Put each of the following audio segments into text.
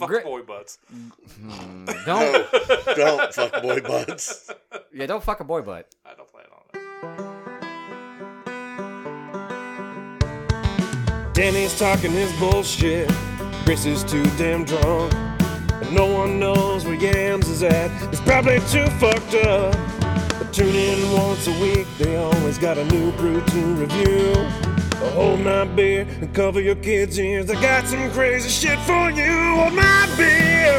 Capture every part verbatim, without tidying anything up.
Fuck Gri- boy butts. Hmm, don't. No, don't fuck boy butts. Yeah, don't fuck a boy butt. I don't plan on it. Danny's talking his bullshit. Chris is too damn drunk. And no one knows where Yams is at. It's probably too fucked up. But tune in once a week. They always got a new brew to review. So hold my beer and cover your kids' ears. I got some crazy shit for you. Hold my beer.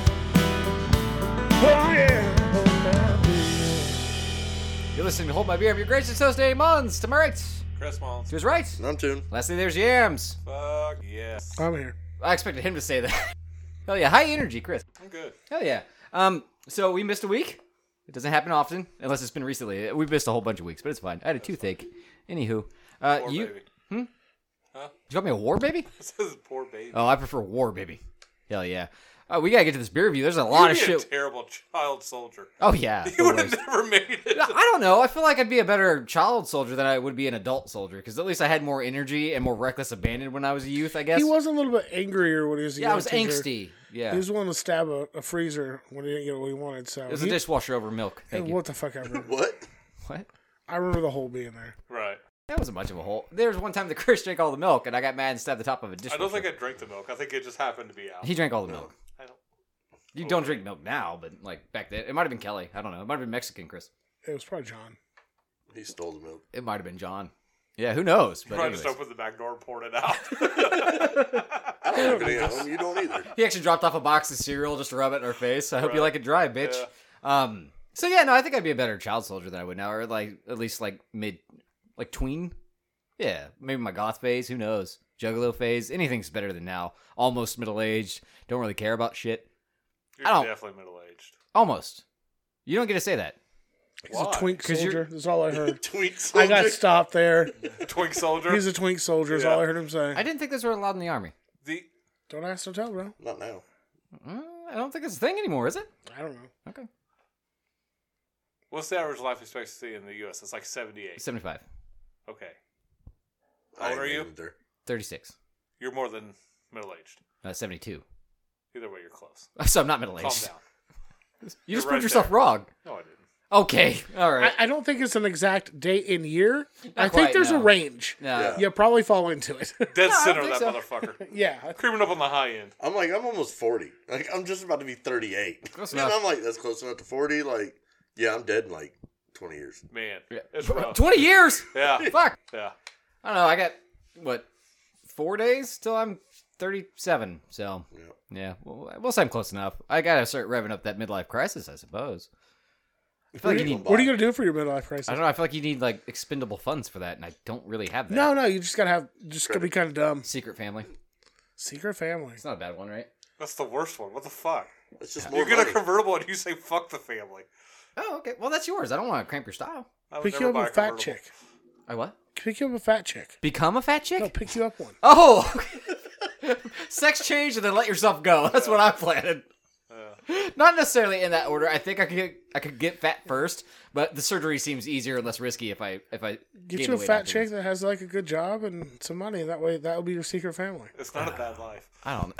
Oh yeah. Hold my beer. You're listening to Hold My Beer. I'm your gracious host, Dave Mullins. To my right. Chris Mullins. To his right. I'm tuned. Lastly, there's Yams. Fuck yes. I'm here. I expected him to say that. Hell yeah. High energy, Chris. I'm good. Hell yeah. Um, so we missed a week. It doesn't happen often, unless it's been recently. We missed a whole bunch of weeks, but it's fine. I had a toothache. Anywho. Uh, Poor you... baby. Hmm? Huh? You got me a war baby? It says poor baby. Oh, I prefer war baby. Hell yeah. Uh, we gotta get to this beer review. There's a lot You'd of be shit. a terrible child soldier. Oh yeah. You the would have worst. never made it. I don't know. I feel like I'd be a better child soldier than I would be an adult soldier, because at least I had more energy and more reckless abandon when I was a youth, I guess. He was a little bit angrier when he was a yeah, I young was teenager. angsty. Yeah. He was willing to stab a, a freezer when he didn't get what he wanted. So It was he, a dishwasher over milk. Thank you. what the fuck ever. What? What? I remember the whole being there. Right. That wasn't much of a hole. There was one time that Chris drank all the milk, and I got mad and stabbed the top of a dishwasher. I don't think I drank the milk. I think it just happened to be out. He drank all the milk. I don't. You don't drink milk now, but like back then, it might have been Kelly. I don't know. It might have been Mexican, Chris. It was probably John. He stole the milk. It might have been John. Yeah, who knows? But Probably just anyways. opened the back door and poured it out. I don't have any at home. You don't either. He actually dropped off a box of cereal just to rub it in our face. I hope you Right. like it dry, bitch. Yeah. Um. So yeah, no, I think I'd be a better child soldier than I would now, or like at least like mid, like tween. Yeah, maybe my goth phase. Who knows? Juggalo phase. Anything's better than now. Almost middle aged. Don't really care about shit. You're I don't- definitely middle aged. Almost. You don't get to say that. He's Why? a twink 'Cause you're- soldier. That's all I heard. Twink I soldier. got stopped there. Twink soldier. He's a twink soldier. Is Yeah. all I heard him say. I didn't think those were allowed in the army. the Don't ask, don't tell, bro. Not now. Uh, I don't think it's a thing anymore, is it? I don't know. Okay. what's the average life expectancy in the U S? It's like seventy-eight. seventy-five. Okay. How old I are ain't you? even there. thirty-six. You're more than middle aged. Uh, seventy-two. Either way, you're close. So I'm not middle Calm aged. down. You You're just right proved yourself there. wrong. No, I didn't. Okay. All right. I, I don't think it's an exact date in year. I quite, think there's no. a range. No. Yeah. You probably fall into it. Dead No, I center, don't that think motherfucker. yeah. Creeping up on the high end. I'm like, I'm almost forty. Like, I'm just about to be thirty-eight. Close And enough. I'm like, that's close enough to forty. Like, yeah, I'm dead in like twenty years. Man, Yeah. it's rough. twenty years? Yeah, Fuck. yeah. I don't know. I got, what, four days till I'm thirty-seven. So, Yeah. yeah. We'll, we'll say I'm close enough. I got to start revving up that midlife crisis, I suppose. I feel like you need, What are you going to do for your midlife crisis? I don't know. I feel like you need, like, expendable funds for that, and I don't really have that. No, no, you just got to have, just got to be kind of dumb. Secret family. Secret family. It's not a bad one, right? That's the worst one. What the fuck? It's just more You get a money. convertible and you say fuck the family. Oh, okay. Well, that's yours. I don't want to cramp your style. I would Pick never you up buy a fat convertible. chick. I what? Pick you up a fat chick. Become a fat chick? No, pick you up one. Oh! Sex change and then let yourself go. That's what I planned. Yeah. Not necessarily in that order. I think I could get, I could get fat first, but the surgery seems easier and less risky if I if I Get gain you the a weight fat afterwards. chick that has like a good job and some money. That way, that will be your secret family. It's not a bad life. I don't know.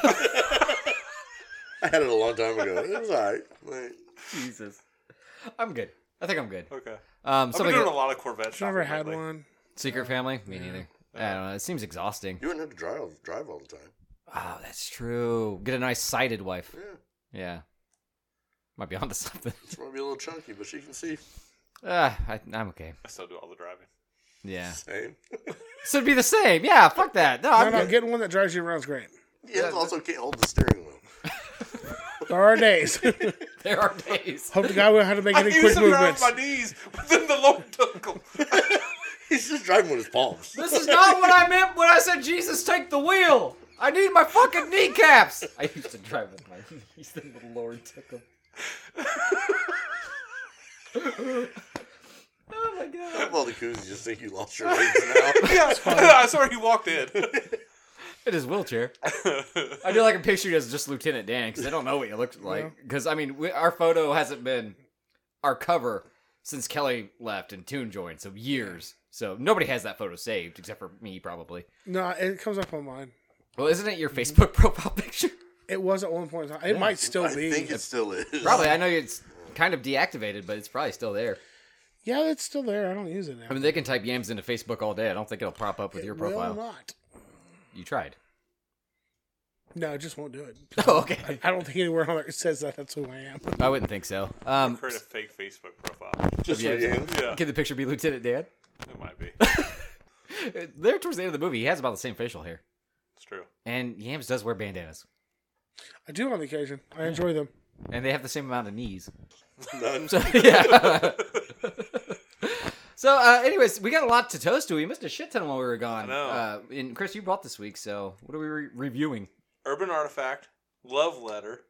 I had it a long time ago. It was alright. Like, Jesus. I'm good. I think I'm good. Okay. Um, I've something been doing a lot of Corvette I've shopping never had lately. one. secret family? Me neither. I don't know. It seems exhausting. you wouldn't have to drive drive all the time. Oh, that's true. Get a nice sighted wife. Yeah. Yeah. Might be onto something. She might be a little chunky, but she can see. Ah, I, I'm okay. I still do all the driving. Yeah. Same. So it'd be the same. Yeah, fuck that. No, No, I'm no, good. getting one that drives you around is great. Yeah, it also can't hold the steering wheel. There are days. There are days. Hope the guy will know how to make I any used quick to drive movements. my knees, but then the Lord took them. He's just driving with his palms. This is not what I meant when I said Jesus take the wheel. I need my fucking kneecaps. I used to drive with my knees, then the Lord took them. Oh my god. Well, the koozies just think you lost your legs now. Yeah, I saw he walked in. In his wheelchair. I do like a picture as just Lieutenant Dan because I don't know what you look like. Because I mean, we, our photo hasn't been our cover since Kelly left and Toon joined, so years. So nobody has that photo saved except for me, probably. No, it comes up on mine. Well, isn't it your Facebook profile picture? It was at one point in time. It might still I be. think it still is. Probably. I know it's kind of deactivated, but it's probably still there. Yeah, it's still there. I don't use it now. I mean, they can type yams into Facebook all day. I don't think it'll pop up with it your profile. will not. You tried. No, it just won't do it. Oh, okay. I don't think anywhere on there it says that that's who I am. I wouldn't think so. Um, Create a fake Facebook profile. Just Yeah. for you. Yeah, can the picture be Lieutenant Dan? it might be. There towards the end of the movie, he has about the same facial hair. It's true. And Yams does wear bandanas. I do on occasion. I enjoy them. And they have the same amount of knees. None. So, yeah. So, uh, anyways, we got a lot to toast to. We missed a shit ton while we were gone. I know. Uh, and Chris, you brought this week, so what are we re- reviewing? Urban Artifact, Love Letter.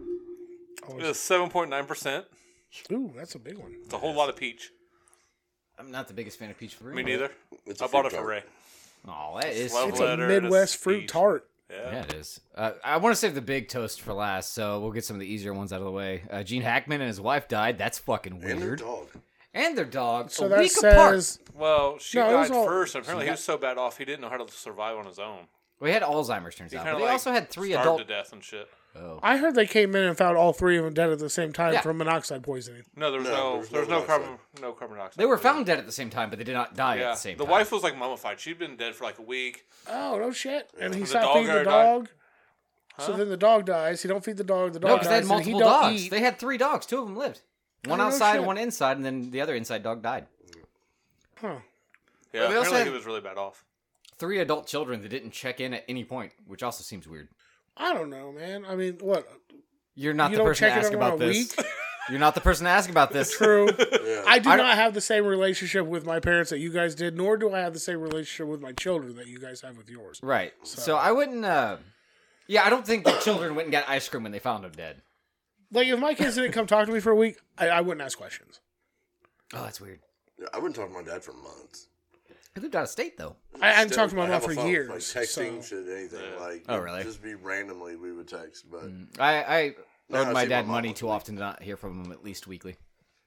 Oh, It's seven point nine percent. ooh, that's a big one. It's a whole lot of peach. I'm not the biggest fan of peach fruit. Me neither. It's a I bought fruit it for tart. Ray. Oh, that is. Love It's letter a and Midwest it's fruit peach. tart. Yeah. Yeah, it is. Uh, I want to save the big toast for last, so we'll get some of the easier ones out of the way. Uh, Gene Hackman and his wife died. That's fucking And their weird. dog. And their dog. So a that week apart. says Well, she No, it was died all- first. Apparently, he was so bad off he didn't know how to survive on his own. Well, he had Alzheimer's, turns He out. kind But of they like also had three starved adult. to death and shit. Oh. I heard they came in and found all three of them dead at the same time Yeah. from monoxide poisoning. No, there was No, no, there was there was no no carbon, monoxide. no carbon dioxide. They were poisoning. found dead at the same time, but they did not die Yeah, at the same the time. wife was like mummified. She'd been dead for like a week. Oh no shit! And he The stopped dog feeding the already died? dog. So Huh? then the dog dies. He don't feed the dog. The dog No, because they had dies. and he multiple don't dogs. eat. They had three dogs. Two of them lived. One Oh, no outside shit. and one inside, and then the other inside dog died. Huh. Yeah, Well, they also apparently had- he was really bad off. Three adult children that didn't check in at any point, which also seems weird. I don't know, man. I mean, what? You're not You the don't person to check it ask in about on a this. week? You're not the person to ask about this. True. Yeah. I do I not have the same relationship with my parents that you guys did, nor do I have the same relationship with my children that you guys have with yours. Right. So, I wouldn't. Uh, yeah, I don't think the children went and got ice cream when they found him dead. Like, if my kids didn't come talk to me for a week, I, I wouldn't ask questions. Oh, that's weird. Yeah, I wouldn't talk to my dad for months. He lived out of state though. I hadn't Still, talked to my I mom have a for phone, years. Like texting, so- shit, anything. Yeah. Like, Oh, really? Just be randomly, we would text. But I, I No, owed I my see my dad mom money once too a week. often to not hear from him at least weekly.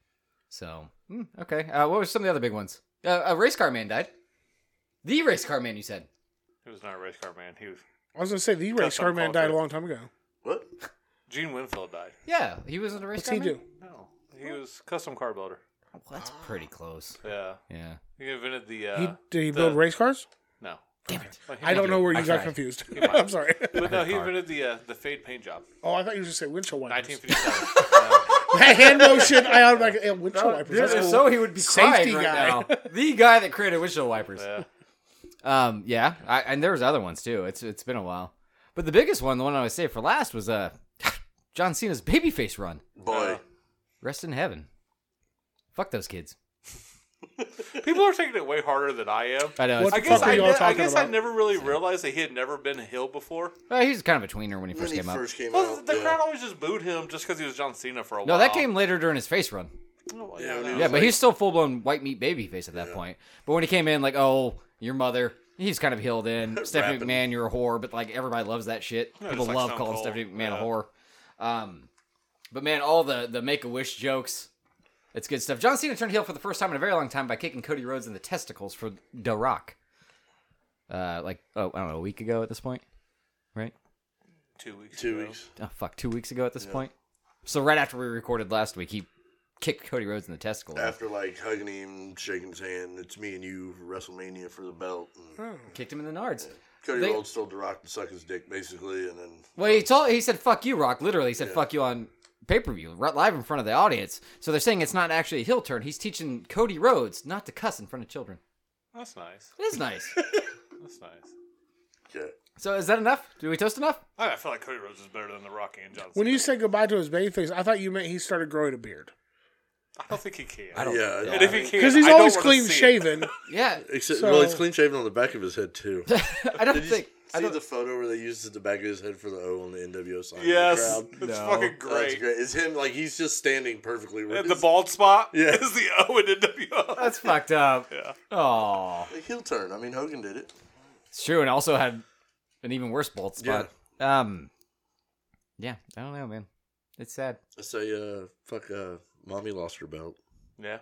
So, hmm, okay. Uh, what were some of the other big ones? Uh, a race car man died. The race car man, you said. He was not a race car man. He was. I was going to say, the race Custom car man died culture. a long time ago. what? Gene Winfield died. Yeah, he wasn't a race What's car he man. do? No, he was custom car builder. Well, that's pretty close. Yeah, Yeah. he invented the. Uh, He, did he the- build race cars? No, Damn it. Like, he I don't invented- know where you I got tried. confused. might. I'm sorry. But no, he car. invented the uh, the fade paint job. Oh, I thought you were just saying windshield wipers. nineteen fifty-seven. uh, Hand motion. I automatically yeah, windshield wipers. That's cool. So he would be Safety crying right guy. now. The guy that created windshield wipers. yeah. Um, yeah, I, and there was other ones too. It's it's been a while, but the biggest one, the one I would say for last, was uh, John Cena's babyface run. Boy. Uh, Rest in heaven. Fuck those kids. People are taking it way harder than I am. I know. What I It's, the guess fuck are I, you all ne- I talking guess I about? never really realized that he had never been a heel before. well, he was kind of a tweener when he When first he came out. first came Well, out, the yeah. crowd always just booed him just because he was John Cena for a No, while. that came later during his face run. Oh, Yeah, yeah, when he no. was Yeah, but like- he's still full blown white meat babyface at that Yeah. point. But when he came in, like, oh, your mother, he's kind of healed in. Stephanie Rapping. McMahon, you're a whore, but like everybody loves that shit. Yeah, People just like love Stone calling Cold. Stephanie McMahon Yeah. a whore. Um, but man, all the the Make a Wish jokes, it's good stuff. John Cena turned heel for the first time in a very long time by kicking Cody Rhodes in the testicles for The Rock. Uh, like oh, I don't know, a week ago at this point, right? Two weeks. Two ago. weeks. Oh fuck, two weeks ago at this point. So right after we recorded last week, he kicked Cody Rhodes in the testicle. After like hugging him, shaking his hand, it's me and you for WrestleMania for the belt. And Kicked him in the nards. Cody They- Rhodes told The Rock to suck his dick, basically, and then Well, he told he said "fuck you, Rock." Literally, he said "fuck you" on pay per view, live in front of the audience. So they're saying it's not actually a heel turn. He's teaching Cody Rhodes not to cuss in front of children. That's nice. It is nice. That's nice. yeah. So is that enough? Do we toast enough? I I feel like Cody Rhodes is better than The Rock and John Cena. When you said goodbye to his babyface, I thought you meant he started growing a beard. I don't think he can. I don't. Yeah, And if he can, Because he's I don't always wanna clean see it. shaven. Yeah, Except, So- well, he's clean shaven on the back of his head too. I don't Did you think. I see don't, the photo where they used the back of his head for the O on the N W O sign? in Yes, the crowd? it's No. fucking That's great. great. It's him like he's just standing perfectly. With And the his- bald spot Yeah. is the O in N W O. that's fucked up. Yeah. Oh, Like, heel turn. I mean, Hogan did it. it's true, and also had an even worse bald spot. Um, yeah, I don't know, man. It's sad. I say, uh, fuck, uh, mommy lost her belt. Yeah.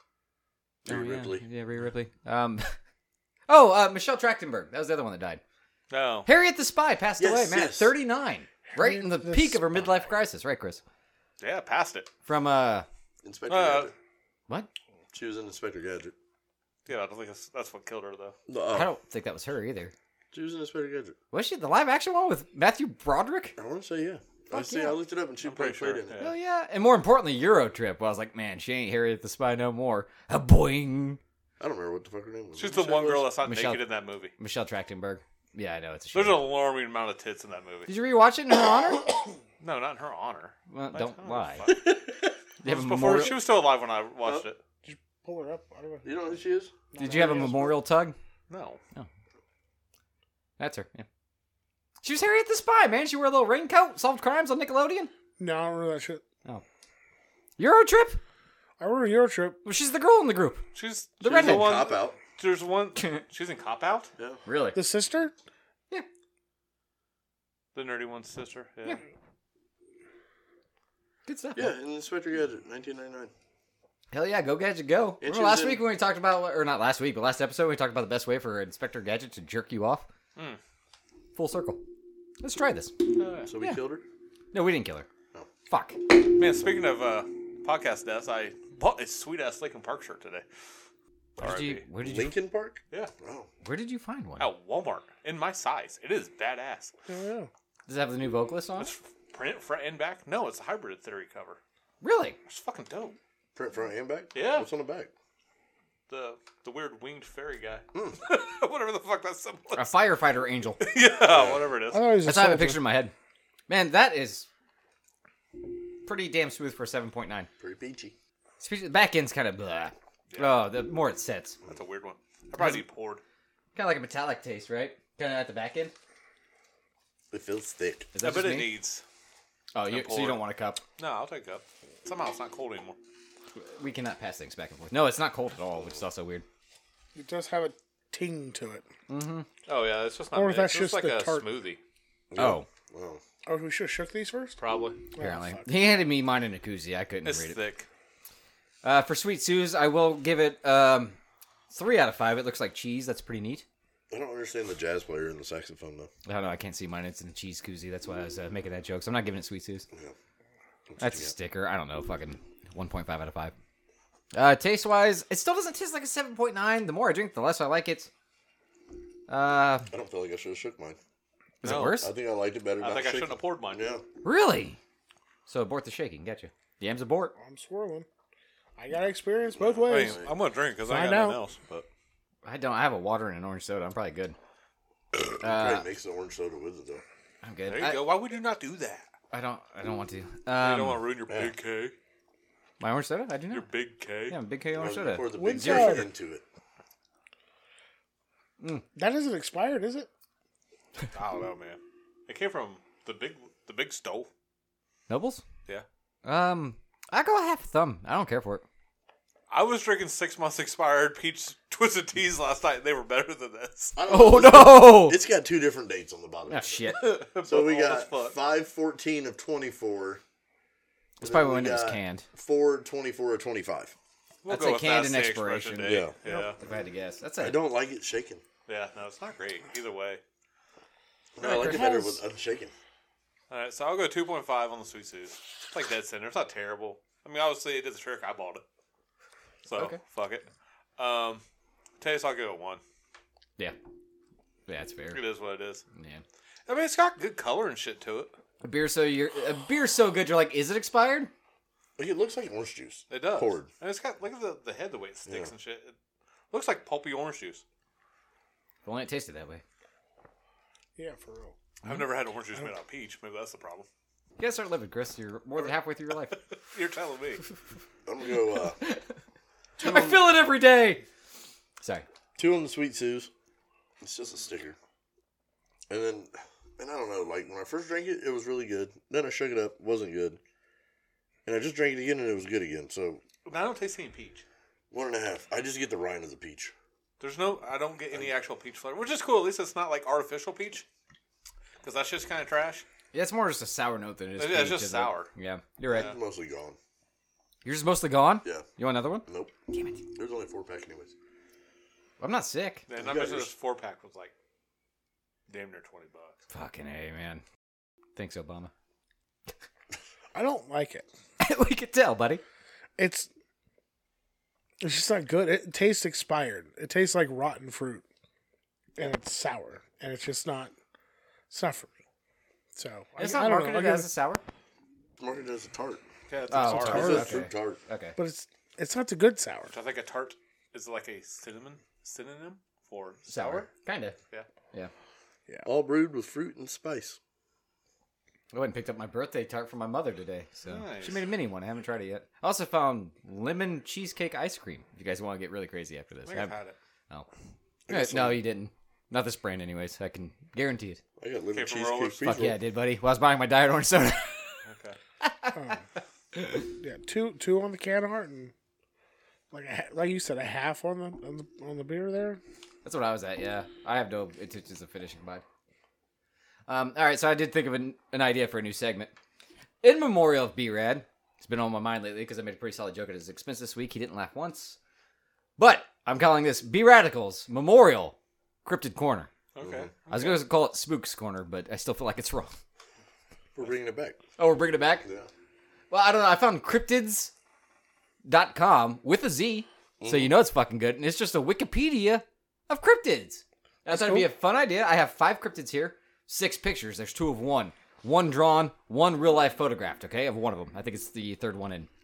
Rhea Oh, yeah. Ripley. Yeah, Rhea Ripley. Um, oh, uh, Michelle Trachtenberg. That was the other one that died. No. Harriet the Spy passed Yes, away, man, at yes. thirty-nine. Right in the The peak of her spy. midlife crisis, right, Chris? Yeah, past it. From uh, Inspector Uh, Gadget. what? She was in Inspector Gadget. Yeah, I don't think that's, that's what killed her though. No, I uh, don't think that was her either. she was in Inspector Gadget. Was she the live action one with Matthew Broderick? I want to say yeah. I see. yeah. I looked it up and she I'm played, pretty played sure, in it. yeah. Hell yeah! And more importantly, Euro Trip. Well, I was like, man, she ain't Harriet the Spy no more. A boing. I don't remember what the fuck her name was. She's What the one was? girl that's not Michelle- naked in that movie. Michelle Trachtenberg. Yeah, I know it's a shame. There's an alarming amount of tits in that movie. Did you rewatch it in her honor? No, not in her honor. Well, What? don't Oh, lie. fuck. You It have was a before memorial. she was still alive when I watched it. Pull her up. I don't know. You know who she is? Did you have a memorial tug? No. That's her. Yeah. She was Harriet the Spy, man. She wore a little raincoat, solved crimes on Nickelodeon. No, I don't remember that shit. Euro Trip. I remember Euro Trip. Well, she's the girl in the group. She's The she's redhead. the one. Cop Out. There's one. She's in Cop Out. Yeah. Really? The sister? The nerdy one's sister. Yeah. Yeah. Good stuff. Yeah, in Inspector Gadget, nineteen ninety-nine. Hell yeah, go Gadget, go. And Remember she was last in- week when we talked about, or not last week, but last episode we talked about the best way for Inspector Gadget to jerk you off? Hmm. Full circle. Let's try this. Uh, So we Yeah. killed her. No, we didn't kill her. No. Fuck. man, speaking of uh, podcast deaths, I bought a sweet ass Lincoln Park shirt today. Where did you? R I P. Where did you? Lincoln Park. Yeah. Oh, Where did you find one? At Walmart in my size. It is badass. Oh, yeah. Does it have the new vocalist on? it? It's print front and back. No, it's a hybrid theory cover. Really? It's fucking dope. print front and back. Yeah. What's on the back? The the weird winged fairy guy. Hmm. Whatever the fuck that symbol A is. firefighter angel. Yeah, whatever it is. I thought it was That's a how I have a soldier. picture in my head. Man, that is pretty damn smooth for a seven point nine. Pretty peachy. The back end's kind of blah. Oh, the more it sets. That's a weird one. I probably need poured. Kind of like a metallic taste, right? Kind of at the back end. It feels thick. Is I that bet just it me? needs. Oh, you, so you poured. don't want a cup? No, I'll take a cup. Somehow it's not cold anymore. We cannot pass things back and forth. No, it's not cold at all, which is also weird. It does have a ting to it. Oh yeah, it's just not. Or if mixed. that's It's just like the a tart. smoothie, Oh, Wow. Oh, we should have shook these first? probably. apparently. fuck. He handed me mine in a koozie. I couldn't It's read it. thick. Uh, for Sweet Sue's, I will give it um, three out of five. It looks like cheese. That's pretty neat. I don't understand the jazz player and the saxophone though. I don't know. I can't see mine. It's in a cheese koozie. That's why I was uh, making that joke. So I'm not giving it Sweet Sue's. Yeah. That's a sticker. I don't know. Fucking one point five out of five. Uh, taste wise, it still doesn't taste like a seven point nine. The more I drink, the less I like it. Uh, I don't feel like I should have shook mine. is No. it worse? I think I liked it better. I not think I shaking. shouldn't have poured mine. Yeah. Really? So abort the shaking. Gotcha. Yam's abort. I'm swirling. I got experience both I mean, ways. I'm gonna drink because I Find got nothing out. else. But I don't. I have a water and an orange soda. I'm probably good. Probably Uh, makes the orange soda with it though. I'm good. there you I, go. Why would you not do that? I don't. I don't want to. you don't want Um, to ruin your yeah. big K. my orange soda. I do Your not. big K. Yeah, big K I orange was soda. gonna pour the big When's zero that? into it. That isn't expired, is it? I don't know, man. It came from the big, the big stove. Nobles. Yeah. Um, I go half a thumb. I don't care for it. I was drinking six months expired peach twisted teas last night. And they were better than this. I don't know, Oh it's got- no! It's got two different dates on the bottom. Oh shit. So we Old as got fuck. five fourteen of twenty-four. That's And probably then when we it was got canned. four twenty-four of twenty-five. We'll That's go a with canned that's and the expiration date. Yeah. Yeah. If I had to guess, that's I a don't like it shaken. Yeah. No, it's not great either way. No, I like It it better has- with unshaken. All right, so I'll go two point five on the Sweet Sue's. It's like dead center. It's not terrible. I mean, obviously it did the trick. I bought it. So Okay. fuck it. Um, taste, I'll give it one. yeah. Yeah, that's fair. It is what it is. Yeah. I mean, it's got good color and shit to it. A beer so you're a beer so good you're like, is it expired? Like, it looks like orange juice. It does. Poured. And it's got, look at the, the head, the way it sticks Yeah. and shit. It looks like pulpy orange juice. If only it tasted that way. Yeah, for real. I've never had orange juice made out of peach. Maybe that's the problem. You gotta start living, Chris. You're more than halfway through your life. You're telling me. I'm gonna go uh, I feel it every day. Sorry. two on the Sweet Sue's. It's just a sticker. And then, and I don't know, like when I first drank it, it was really good. Then I shook it up, wasn't good. And I just drank it again, and it was good again. So I don't taste any peach. one and a half. I just get the rind of the peach. There's no, I don't get any actual peach flavor, which is cool. At least it's not like artificial peach. Because that's just kind of trash. Yeah, it's more just a sour note than it is. Yeah, it's peach, just isn't sour. it? Yeah, you're right. Yeah. Mostly gone. Yours is mostly gone. Yeah. You want another one? Nope. Damn it! There's only four pack anyways. I'm not sick. And You I got mentioned yours. this four pack was like damn near twenty bucks. Fucking A, man. Thanks, Obama. I don't like it. We could tell, buddy. It's it's just not good. It tastes expired. It tastes like rotten fruit, and it's sour, and it's just not. It's not for me. So It's I, not I don't know. marketed I'll give as it- a sour. Market as a tart. Yeah, it's Oh, a tart. tart. It's a Okay. fruit tart. Okay. but it's it's not the good sour. Which I think a tart is like a cinnamon synonym for Sour. sour. Kind of. Yeah. Yeah. All brewed with fruit and spice. I went and picked up my birthday tart from my mother today. So Nice. she made a mini one. I haven't tried it yet. I also found lemon cheesecake ice cream. If you guys want to get really crazy after this. I think I've I- had it. Oh. I got Eh, some- no, you didn't. Not this brand, anyways. I can guarantee it. I got lemon Okay, from cheesecake Rollers. freeze Fuck yeah, I roll. did, buddy. Well, I was buying my diet orange soda. Okay. Yeah, two two on the can art and like a, ha- like you said, a half on the on the on the beer there. That's what I was at. Yeah, I have no intentions of finishing mine. Um, all right, so I did think of an, an idea for a new segment in memorial of B-Rad. It's been on my mind lately because I made a pretty solid joke at his expense this week. He didn't laugh once, but I'm calling this B-Radicals Memorial Cryptid Corner. Okay. I was going to call it Spooks Corner, but I still feel like it's wrong. We're bringing it back. Oh, we're bringing it back. Yeah. Well, I don't know. I found cryptids dot com with a Z, so you know it's fucking good. And it's just a Wikipedia of cryptids. I thought it'd be a fun idea. I have five cryptids here, six pictures. There's two of one. One drawn, one real life photographed, okay, of one of them. I think it's the third one in.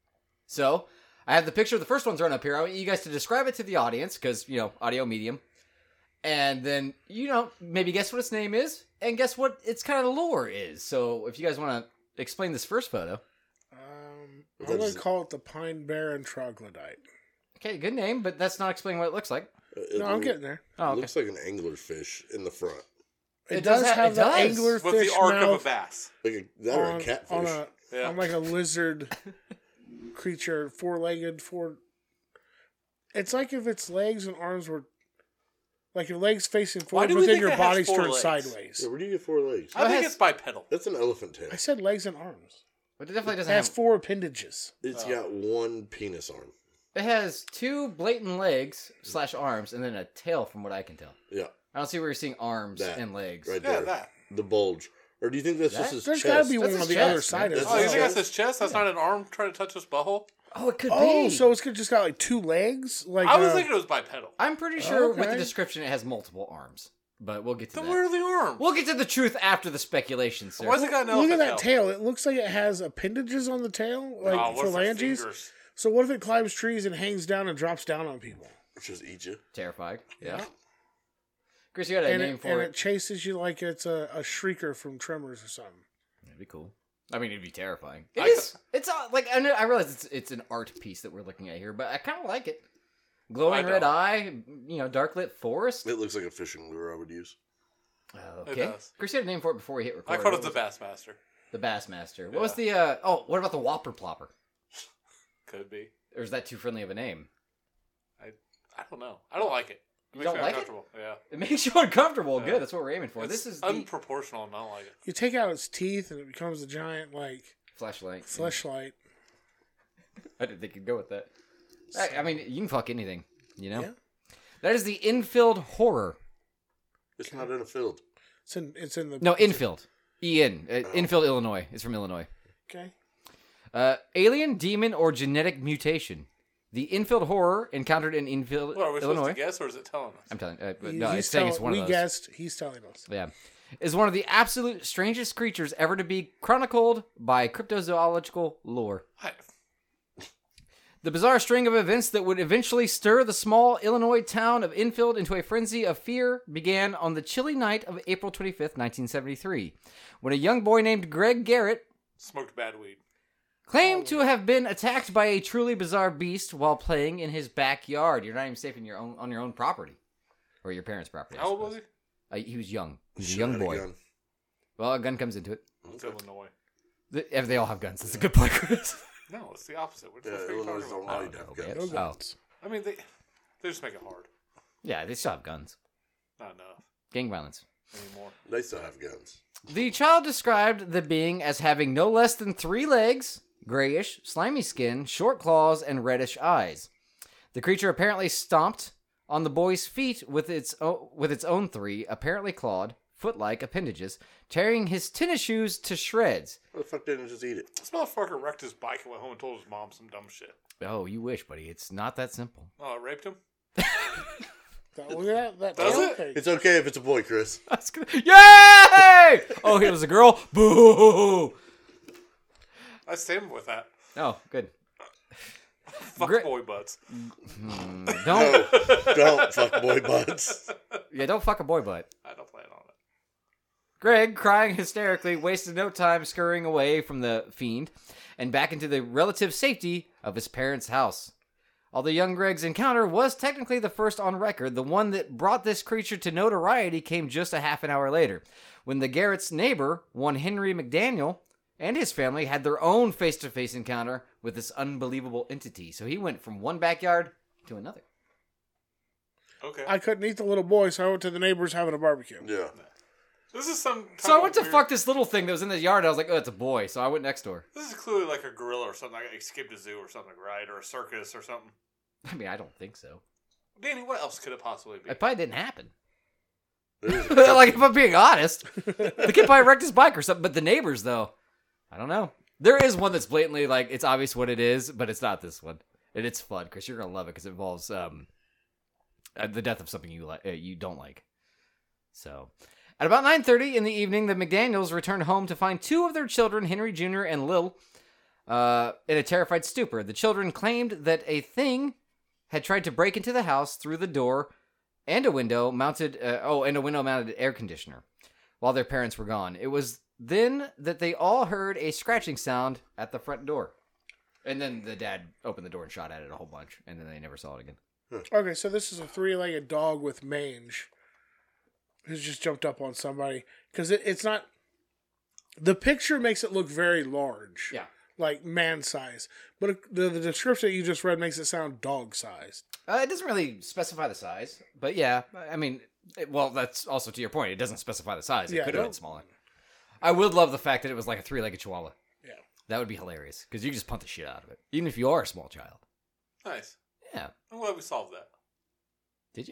So, I have the picture. The first one's right up here. I want you guys to describe it to the audience, because, you know, audio medium. And then, you know, maybe guess what its name is, and guess what its kind of lore is. So, if you guys want to explain this first photo. Um, What I'm is gonna it? call it the Pine Barren Troglodyte. Okay, good name, but that's not explaining what it looks like. Uh, It, No, I'm loo- getting there. Oh, it okay. looks like an anglerfish in the front. It, It does does, ha- have it the does. anglerfish With the arc mouth of a bass. Like a, that or on, a catfish. on a Yeah. on like a lizard creature, four legged, four. It's like if its legs and arms were, like your legs facing Why forward, do but we then think your it has body's four turned legs? sideways. Yeah, where do you get four legs? I think has- it's bipedal. That's an elephant tail. I said legs and arms. But it definitely It doesn't has have. four appendages. It's Oh. got one penis arm. It has two blatant legs slash arms, and then a tail, from what I can tell. Yeah, I don't see where you're seeing arms That, and legs. right Yeah, there. that. The bulge. Or do you think that's That? just his There's chest? got to be That's one his on the chest, other side man. of That's Oh, you his think chest. that's his chest? That's not an arm trying to touch his butthole? Oh, it could Oh, be. so it's just got like two legs. Like I was uh, thinking it was bipedal. I'm pretty sure with the Okay. description it has multiple arms, but we'll get to Then that. where are the arms? We'll get to the truth after the speculation, sir. Why's it got an look at elephant that tail. It looks like it has appendages on the tail, like Oh, what if they're phalanges. fingers? So what if it climbs trees and hangs down and drops down on people? Just eat you. Terrifying. Yeah. Chris, you got a And name it, for and it. it chases you like it's a, a shrieker from Tremors or something. That'd be cool. I mean, it'd be terrifying. It I is. It's uh, like I know. I realize it's it's an art piece that we're looking at here, but I kind of like it. Glowing I red don't. eye, you know, dark lit forest. It looks like a fishing lure I would use. Okay. does. Chris, you had a name for it before we hit record. I called What it the was Bassmaster. The Bassmaster. What Yeah. was the? uh Oh, what about the Whopper Plopper? Could be. Or is that too friendly of a name? I I don't know. I don't like it. It You makes don't me like it? uncomfortable. Yeah. It makes you uncomfortable. Yeah. Good. That's what we're aiming for. It's This is the unproportional and I don't like it. You take out its teeth and it becomes a giant like flashlight. fleshlight. I didn't think you'd go with that. I, I mean, you can fuck anything. You know. Yeah. That is the infield horror. It's not in a field. It's in it's in the No, infield. E N. Uh, Infield, Illinois. It's from Illinois. Okay. Uh, alien, demon, or genetic mutation. The infield horror encountered in infield, What, are we supposed Illinois. to guess or is it telling us? I'm telling. Uh, He- no, he's it's saying tell- it's one we of those. guessed. He's telling us. Yeah, is one of the absolute strangest creatures ever to be chronicled by cryptozoological lore. I, The bizarre string of events that would eventually stir the small Illinois town of Enfield into a frenzy of fear began on the chilly night of April twenty-fifth, nineteen seventy-three, when a young boy named Greg Garrett smoked bad weed. claimed to have been attacked by a truly bizarre beast while playing in his backyard. You're not even safe in your own on your own property, or your parents' property. I How old was suppose. he? Uh, he was young. He was a Shot young at a boy. gun. Well, a gun comes into it. It's Illinois. The- if they all have guns. That's a good point, Chris. No, it's the opposite. What Yeah, the fuck are you Illinois talking don't about? allow you to have okay. guns. No Oh. guns. I mean, they they just make it hard. Yeah, they still have guns. Not enough Gang violence. anymore. They still have guns. The child described the being as having no less than three legs, grayish, slimy skin, short claws, and reddish eyes. The creature apparently stomped on the boy's feet with its o- with its own three, apparently clawed, foot-like appendages, tearing his tennis shoes to shreds. Why the fuck didn't he just eat it? This motherfucker wrecked his bike and went home and told his mom some dumb shit. Oh, you wish, buddy. It's not that simple. Oh, I raped him? That, look at that. that Does tail it? cake. It's okay if it's a boy, Chris. That's good. Yay! Oh, it was a girl? Boo! I stand with that. Oh, good. Fuck Gre- boy butts. Don't. No, don't fuck boy butts. Yeah, don't fuck a boy butt. I don't plan on it. Greg, crying hysterically, wasted no time scurrying away from the fiend and back into the relative safety of his parents' house. Although young Greg's encounter was technically the first on record, the one that brought this creature to notoriety came just a half an hour later, when the Garrett's neighbor, one Henry McDaniel, and his family had their own face-to-face encounter with this unbelievable entity. So he went from one backyard to another. Okay. I couldn't eat the little boy, so I went to the neighbors having a barbecue. Yeah. This is some. So I type went of to weird- fuck this little thing that was in the yard. I was like, oh, it's a boy. So I went next door. This is clearly like a gorilla or something. Like escaped a zoo or something, right? Or a circus or something. I mean, I don't think so. Danny, what else could it possibly be? It probably didn't happen. There is a Like, if I'm being honest, the kid probably wrecked his bike or something. But the neighbors, though, I don't know. There is one that's blatantly like it's obvious what it is, but it's not this one, and it's fun because you're gonna love it because it involves um uh, the death of something you like uh, you don't like. So, at about nine thirty in the evening, the McDaniels returned home to find two of their children, Henry Junior and Lil, uh, in a terrified stupor. The children claimed that a thing had tried to break into the house through the door and a window mounted. Uh, oh, and a window mounted air conditioner while their parents were gone. It was then that they all heard a scratching sound at the front door. And then the dad opened the door and shot at it a whole bunch, and then they never saw it again. Okay, so this is a three-legged dog with mange who's just jumped up on somebody. Because it, it's not... The picture makes it look very large. Yeah. Like man size. But the, the description that you just read makes it sound dog sized. Uh, it doesn't really specify the size, but yeah, I mean, it, well, that's also to your point. It doesn't specify the size. It Yeah, could have no. been smaller. I would love the fact that it was like a three-legged chihuahua. Yeah. That would be hilarious, because you can just punt the shit out of it, even if you are a small child. Nice. Yeah. I'm glad we solved that. Did you?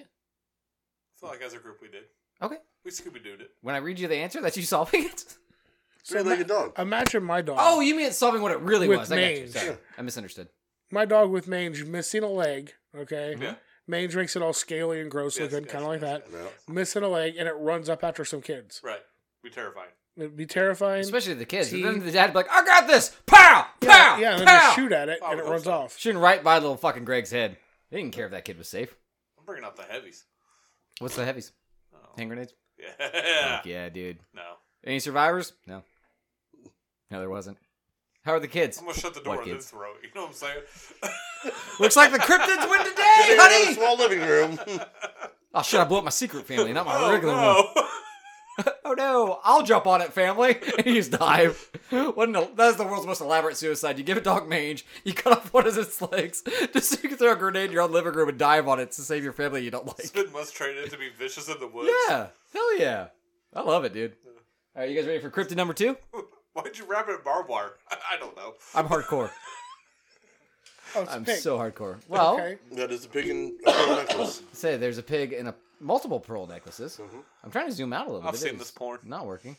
I feel like as a group we did. Okay. We Scooby Dooed it. When I read you the answer, that's you solving it? Three-legged dog. Imagine my dog. Oh, you mean solving what it really With was. I got you. mange. Sorry. I misunderstood. My dog with mange missing a leg, okay? Yeah. Mange makes it all scaly and gross Yes, looking, yes, kind of like yes, that. No. Missing a leg, and it runs up after some kids. Right. Be terrifying. It'd be terrifying. Especially the kids. And Teeth. then the dad would be like, I got this! Pow! Pow! yeah, yeah, and then pow! just shoot at it, Oh, and it those runs are- off. Shooting right by little fucking Greg's head. They didn't care if that kid was safe. I'm bringing out the heavies. What's the heavies? Oh. Hand grenades? Yeah. Fuck yeah, dude. No. Any survivors? No. No, there wasn't. How are the kids? I'm gonna shut the door What and then kids? throw it. You know what I'm saying? Looks like the cryptids win today, They have a honey! small living room. Oh shit, I blew up my secret family, not my oh, regular one. no. Oh no, I'll jump on it, family. And you just dive. What an, that's the world's most elaborate suicide. You give a dog mange, you cut off one of its legs, just so you can throw a grenade in your own living room and dive on it to save your family you don't like. Spit must train it to be vicious in the woods. Yeah, hell yeah. I love it, dude. All right, you guys ready for cryptid number two? Why'd you wrap it in barbed wire? I don't know. I'm hardcore. Oh, it's a I'm pig. so hardcore. Well, Okay. That is a pig and a pearl necklace. say there's a pig and a multiple pearl necklaces. Mhm. I'm trying to zoom out a little I've bit. seen It this is porn. Not working.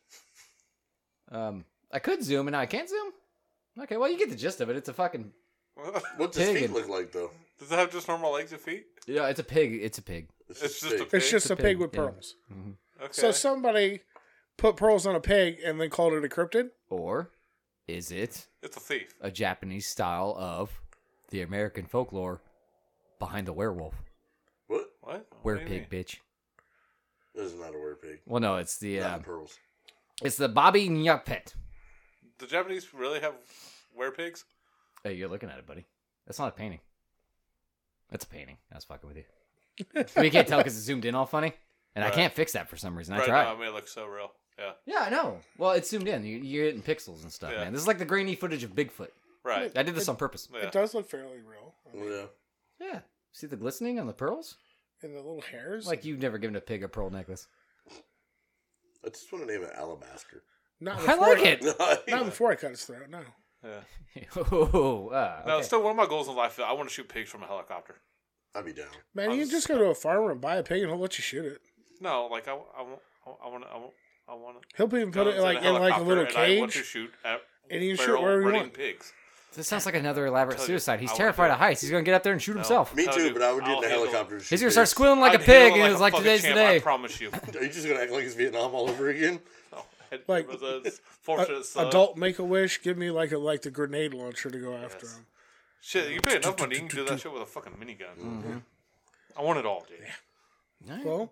um, I could zoom and now I can't zoom. Okay, well you get the gist of it. It's a fucking What's his Pig feet and- look like, though? Does it have just normal legs and feet? yeah. It's a pig. It's a pig. It's, It's just just a pig. pig. It's just It's a a pig pig, with yeah. pearls. Okay. So somebody put pearls on a pig and then called it a cryptid? Or is it It's a thief. a Japanese style of the American folklore behind the werewolf? What? What? Were What do you pig, mean? bitch. This is not a were pig. Well, no, it's the Not uh, the pearls. it's the Bobby Nyapet. The Japanese really have were pigs? Hey, you're looking at it, buddy. That's not a painting. That's a painting. I was fucking with you. But you can't tell because it's zoomed in all funny, and I Right. can't fix that for some reason. I right tried. now, I mean, it looks so real. Yeah. Yeah, I know. Well, it's zoomed in. You, you're hitting pixels and stuff, Yeah. man. This is like the grainy footage of Bigfoot. Right. I did this on purpose. Yeah. It does look fairly real. I mean, Yeah. Yeah. See the glistening on the pearls? and the little hairs. Like you've never given a pig a pearl necklace. I just want to name it Alabaster. not I before like it. Not before I cut his throat, no. Yeah. oh, uh, No, okay. still one of my goals in life. I want to shoot pigs from a helicopter. I'd be down. Man, I you was- can just go to a farmer and buy a pig and he'll let you shoot it. No, like I, I, want- I want to. I want. I want to. He'll even put it like in like a little and I want to cage, shoot at and you can shoot feral wherever you running want. pigs. This sounds like another elaborate tell you, suicide. He's I wanna terrified do of heights. He's gonna get up there and shoot himself. Me I'll too, do- but I would get I'll in a handle- helicopter. and He's shoot gonna start pigs. squealing like I'd a pig, handle and it it's like a fucking today's the champ, I day. promise you. Are you just gonna act like it's Vietnam all over again? No, it Like, was a fortunate son. Adult Make a Wish. Give me like a like the grenade launcher to go after Yes. him. Shit, you pay enough money, you can do that shit with a fucking minigun. Mm-hmm. I want it all, dude. Well,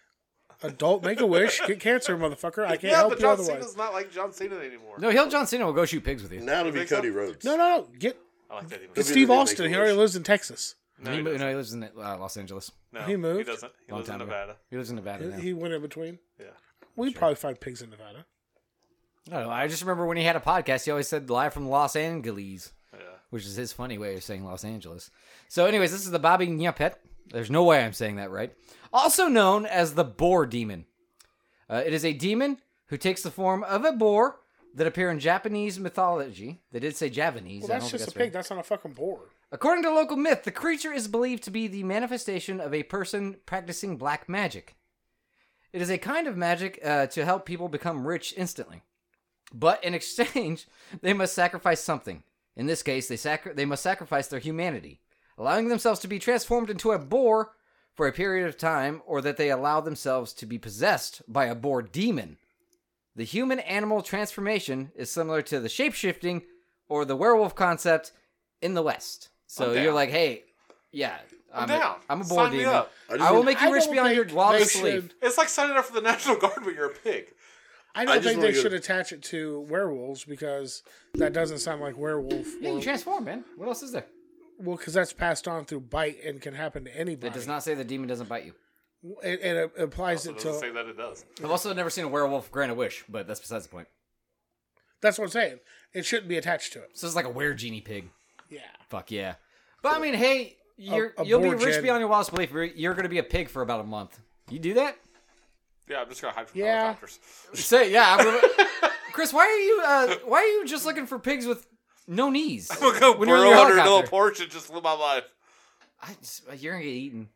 adult Make a Wish. Get cancer, motherfucker. I can't Yeah, help but you John otherwise. Cena's not like John Cena anymore. No, he'll John Cena will go shoot pigs with you. Now it'll be think so? Cody Rhodes. No, no, no. Get I like that even. get be Steve the Make Austin. a He already Wish. lives in Texas. No, he, he mo- doesn't. no, he lives in uh, Los Angeles. No, He moved. He doesn't. He Long lives in time ago. Nevada. He lives in Nevada now. He went in between. Yeah. We'd probably find pigs in Nevada. I don't know. I just remember when he had a podcast, he always said live from Los Angeles, Yeah. which is his funny way of saying Los Angeles. So, anyways, this is the Bobby Nyapet. There's no way I'm saying that right. Also known as the boar demon. Uh, it is a demon who takes the form of a boar that appear in Japanese mythology. They did say Japanese. Well, I that's don't think just a right. pig. That's not a fucking boar. According to local myth, the creature is believed to be the manifestation of a person practicing black magic. It is a kind of magic uh, to help people become rich instantly. But in exchange, they must sacrifice something. In this case, they sacri- they must sacrifice their humanity, allowing themselves to be transformed into a boar for a period of time, or that they allow themselves to be possessed by a boar demon. The human-animal transformation is similar to the shape-shifting or the werewolf concept in the West. So I'm down. you're like, hey, yeah, I'm, I'm, down. A, I'm a boar Sign me demon. up. I just I will want- make you I rich don't beyond your think wildest they belief. should- It's like signing up for the National Guard, but you're a pig. I I don't just think wanna they go- should attach it to werewolves because that doesn't sound like werewolf. Yeah, or- you transform, man. What else is there? well, because that's passed on through bite and can happen to anybody. It does not say the demon doesn't bite you. It, it applies It it doesn't to. say that it does. I've also never seen a werewolf grant a wish, but that's besides the point. That's what I'm saying. It shouldn't be attached to it. So it's like a were genie pig. Yeah. Fuck yeah. But I mean, hey, you're a you'll be boar rich gen- beyond your wildest belief. You're, you're going to be a pig for about a month. You do that? Yeah, I'm just gonna hide from Yeah. helicopters. Say yeah. I'm gonna, Chris, why are you uh, why are you just looking for pigs with no knees? I'm gonna go When you're in burrow your under a little helicopter? porch and just live my life. I just, you're gonna get eaten.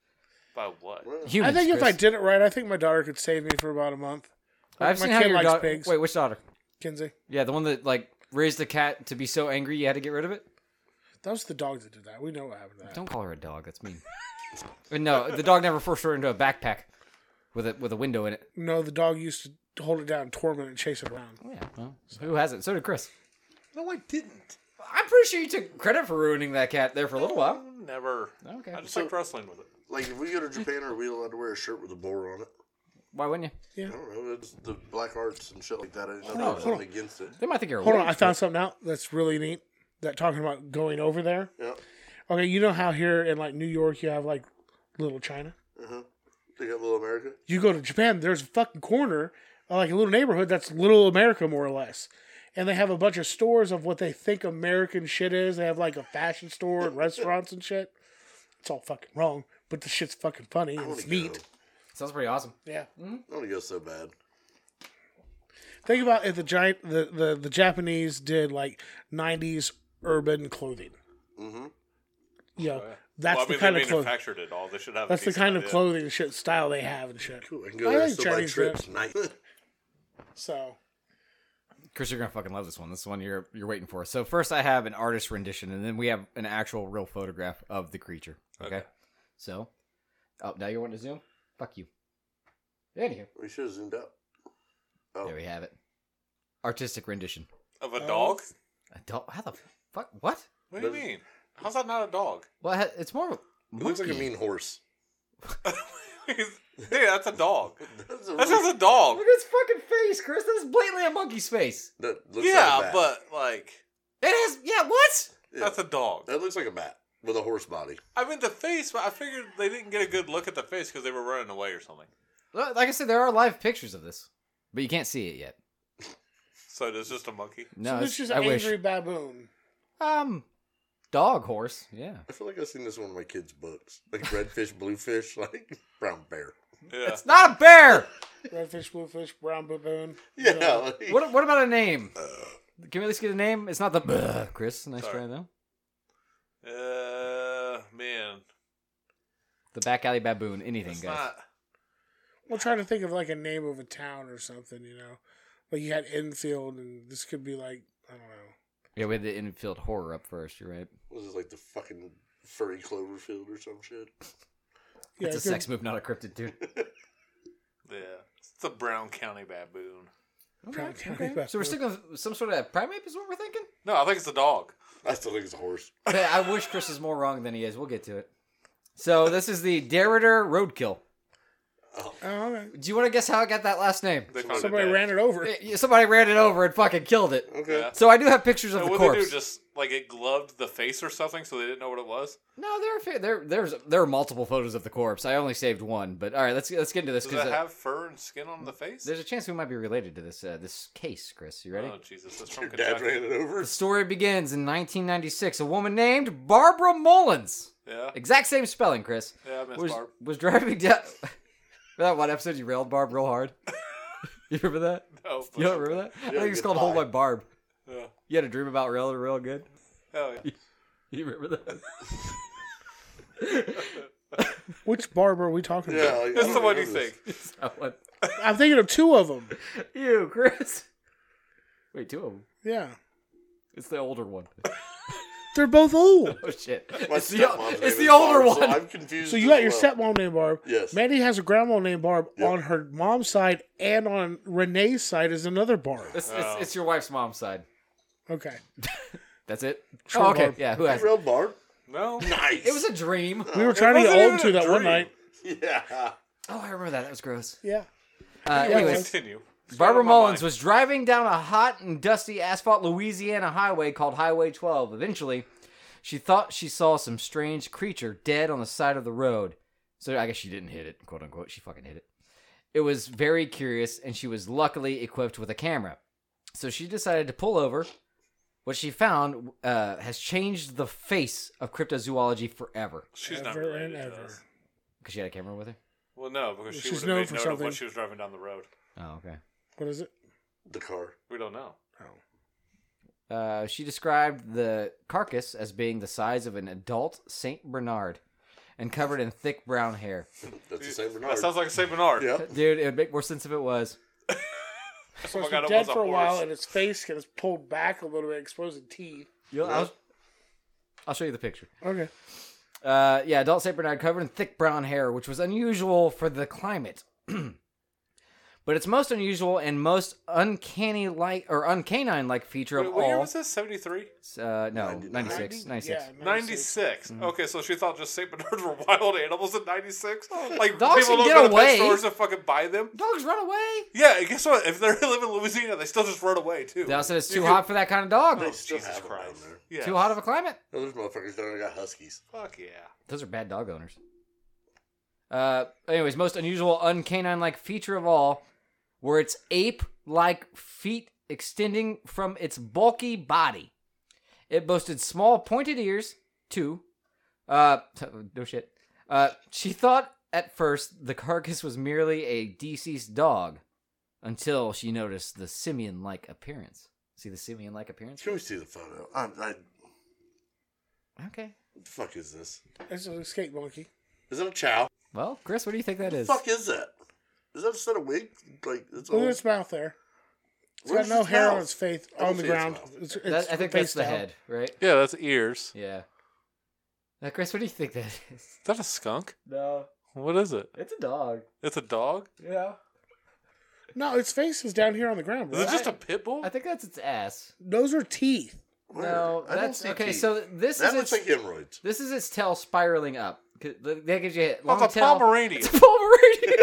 By what? Humans, I think if Chris. I did it right, I think my daughter could save me for about a month. I've my seen how kid your likes daughter. pigs. Wait, which daughter? Kinsey. Yeah, the one that like raised a cat to be so angry you had to get rid of it. That was the dog that did that. We know what happened to that. Don't call her a dog. That's mean. Uh, no, the dog never forced her into a backpack with a with a window in it. No, the dog used to hold it down, torment it, and chase it around. Oh, yeah, well, who hasn't? So did Chris. No, I didn't. I'm pretty sure you took credit for ruining that cat there for a little while. Never. Okay. I just So- like wrestling with it. Like, if we go to Japan, are we allowed to wear a shirt with a boar on it? Why wouldn't you? I don't know. It's the black arts and shit like that. I didn't know Hold there on, was hold something against it. They might think you're a Hold on, witch, I found something out that's really neat. That talking about going over there. Yeah. Okay, you know how here in like New York you have like Little China. Uh-huh. They got Little America. You go to Japan, there's a fucking corner, uh, like a little neighborhood that's Little America more or less, and they have a bunch of stores of what they think American shit is. They have like a fashion store and restaurants and shit. It's all fucking wrong, but the shit's fucking funny and I it's wanna neat. go. Sounds pretty awesome. Yeah. I want to go so bad. Think about if the giant the, the, the Japanese did like nineties urban clothing. Mm-hmm. You know, Oh, yeah. that's well, I the mean, kind they of clothing. manufactured it all. They should have. a That's the decent kind of idea. clothing and shit style they have and shit. Cool. I can go I there and think still buy Chinese trips. Nice. So Chris, you're gonna fucking love this one. This is the one you're you're waiting for. So first, I have an artist rendition, and then we have an actual real photograph of the creature. Okay. Okay. So, oh, now you want to zoom? Fuck you. Anywho, We should have zoomed out. Oh. there we have it. Artistic rendition. Of a Oh. dog? A dog? How the fuck? What? What do you mean? How's that not a dog? Well, ha- it's more. of a It looks like a monkey. mean horse. Dude, that's a dog. That's a That's really- just a dog. Look at his fucking face, Chris. That's blatantly a monkey's face. that looks Yeah, like a bat. but like It has. Yeah. What? Yeah. that's a dog. That looks like a bat with a horse body. I mean the face, but I figured they didn't get a good look at the face because they were running away or something. Well, like I said, there are live pictures of this, but you can't see it yet. So it's just a monkey. No, so it's, this is I an wish. angry baboon. Um, dog, horse. Yeah. I feel like I've seen this in one of my kids' books. Like redfish, bluefish, like brown bear. Yeah. It's not a bear. Redfish, bluefish, brown baboon. Yeah. Like, What? What about a name? Can we at least get a name? It's not the Buh, Chris. Nice Sorry. try though. Uh, man, The back alley baboon. Anything, it's guys. not. Well, trying to think of like a name of a town or something, you know. Like you had Enfield, and this could be like, I don't know. Yeah, we had the infield horror up first. You're right. Was it like the fucking furry Cloverfield or some shit? Yeah, It's a it could- sex move, not a cryptid, dude. Yeah. It's the Brown County baboon. Brown County Okay. So we're sticking with some sort of primate is what we're thinking? No, I think it's a dog. I still think it's a horse. Hey, I wish Chris is more wrong than he is. We'll get to it. So this is the Derrida Roadkill. Oh, okay. Do you want to guess how I got that last name? They found Somebody it dead. ran it over. Eh, Somebody ran it over and fucking killed it. Okay. Yeah. So I do have pictures of And the what corpse. they do, just like it gloved the face or something, so they didn't know what it was. No, there are fa- there there's there are multiple photos of the corpse. I only saved one, but all right, let's let's get into this Does because it uh, have fur and skin on the face? there's a chance we might be related to this uh, this case. Chris, you ready? Oh Jesus, that's from Your dad Kentucky. ran it over? The story begins in nineteen ninety-six. A woman named Barbara Mullins, Yeah, exact same spelling, Chris, yeah, I miss was Barb. was driving down. Remember that one episode you railed Barb real hard? You remember that? No, You don't remember that? I think it's good called Hold pie. My Barb. Yeah, You had a dream about railing her real good. hell yeah. You remember that? Which barb are we talking Yeah, about? like, I That's don't the one you remember this. think. That one. I'm thinking of two of them. You, Chris. Wait, two of them. Yeah. It's the older one. They're both old. Oh shit! My It's the, stepmom's it's name the is older Barb, one. So I'm confused. So you as got your well. stepmom named Barb. Yes. Mandy has a grandma named Barb. Yep. On her mom's side and on Renee's side is another Barb. It's, Oh. it's, it's your wife's mom's side. Okay. That's it. Sure, Oh, okay. Barb. Yeah. Who You has? railed Barb? No, Nice. It was a dream. We were trying to wasn't get even old a to that one dream. night. Yeah. Oh, I remember that. That was gross. Yeah. Uh, Yeah, anyways, continue. Barbara Start on my Mullins mind. was driving down a hot and dusty asphalt Louisiana highway called Highway twelve. Eventually, she thought she saw some strange creature dead on the side of the road. So I guess she didn't hit it, quote unquote. She fucking hit it. It was very curious, and she was luckily equipped with a camera. So she decided to pull over. What she found uh, has changed the face of cryptozoology forever. She's not Ever related and to ever. us. Because she had a camera with her? Well, no, because she She's would known have for made note of something. when she was driving down the road. Oh, okay. What is it? The car. We don't know. Uh, she described the carcass as being the size of an adult Saint Bernard and covered in thick brown hair. That's the same Bernard. That sounds like a Saint Bernard. Yeah. Dude, it would make more sense if it was. So Oh my it's God, been it dead was a for a while, horse. and its face gets pulled back a little bit, exposing teeth. You'll, I'll, I'll show you the picture. Okay. Uh, yeah, adult Saint Bernard covered in thick brown hair, which was unusual for the climate. But its most unusual and most uncanny like or uncanine like feature Wait, of what year all. was this? seventy-three? Uh, no, ninety- ninety-six. ninety-six. Yeah, ninety-six. Mm-hmm. Okay, so she thought just Saint Bernards were wild animals in ninety-six? Like, dogs people can don't get go to away. pet stores and fucking buy them? Dogs run away. Yeah, and guess what? If they live in Louisiana, they still just run away, too. They also said it's You too can- hot for that kind of dog. They still Jesus have them down Christ. there. Yeah. Too hot of a climate. No, those motherfuckers down there got huskies. Fuck yeah. Those are bad dog owners. Uh, anyways, most unusual uncanine-like feature of all were its ape-like feet extending from its bulky body. It boasted small pointed ears, too. Uh, no shit. Uh, she thought at first the carcass was merely a deceased dog until she noticed the simian-like appearance. See the simian-like appearance? Can we see the photo? I, I, Okay. what the fuck is this? It's a skate monkey. Is it a chow? Well, Chris, what do you think that What is? the fuck is that? Is that a set of wig? Like, it's Look old. at its mouth there. It's Where's got no its hair mouth? on its face, I don't on the see its ground. mouth. It's, it's That, I think face that's the down. head, right? Yeah, that's ears. Yeah. Now, Chris, what do you think that is? Is that a skunk? No, What is it? it's a dog. It's a dog? Yeah. No, its face is down here on the ground, Is bro. it just a pit bull? I think that's its ass. Those are teeth. Where? No, I don't that's see okay. teeth. So this that is looks its, like hemorrhoids. this is its tail spiraling up. 'Cause That gives you a Oh, long it's a tail. Pomeranian. It's a Pomeranian.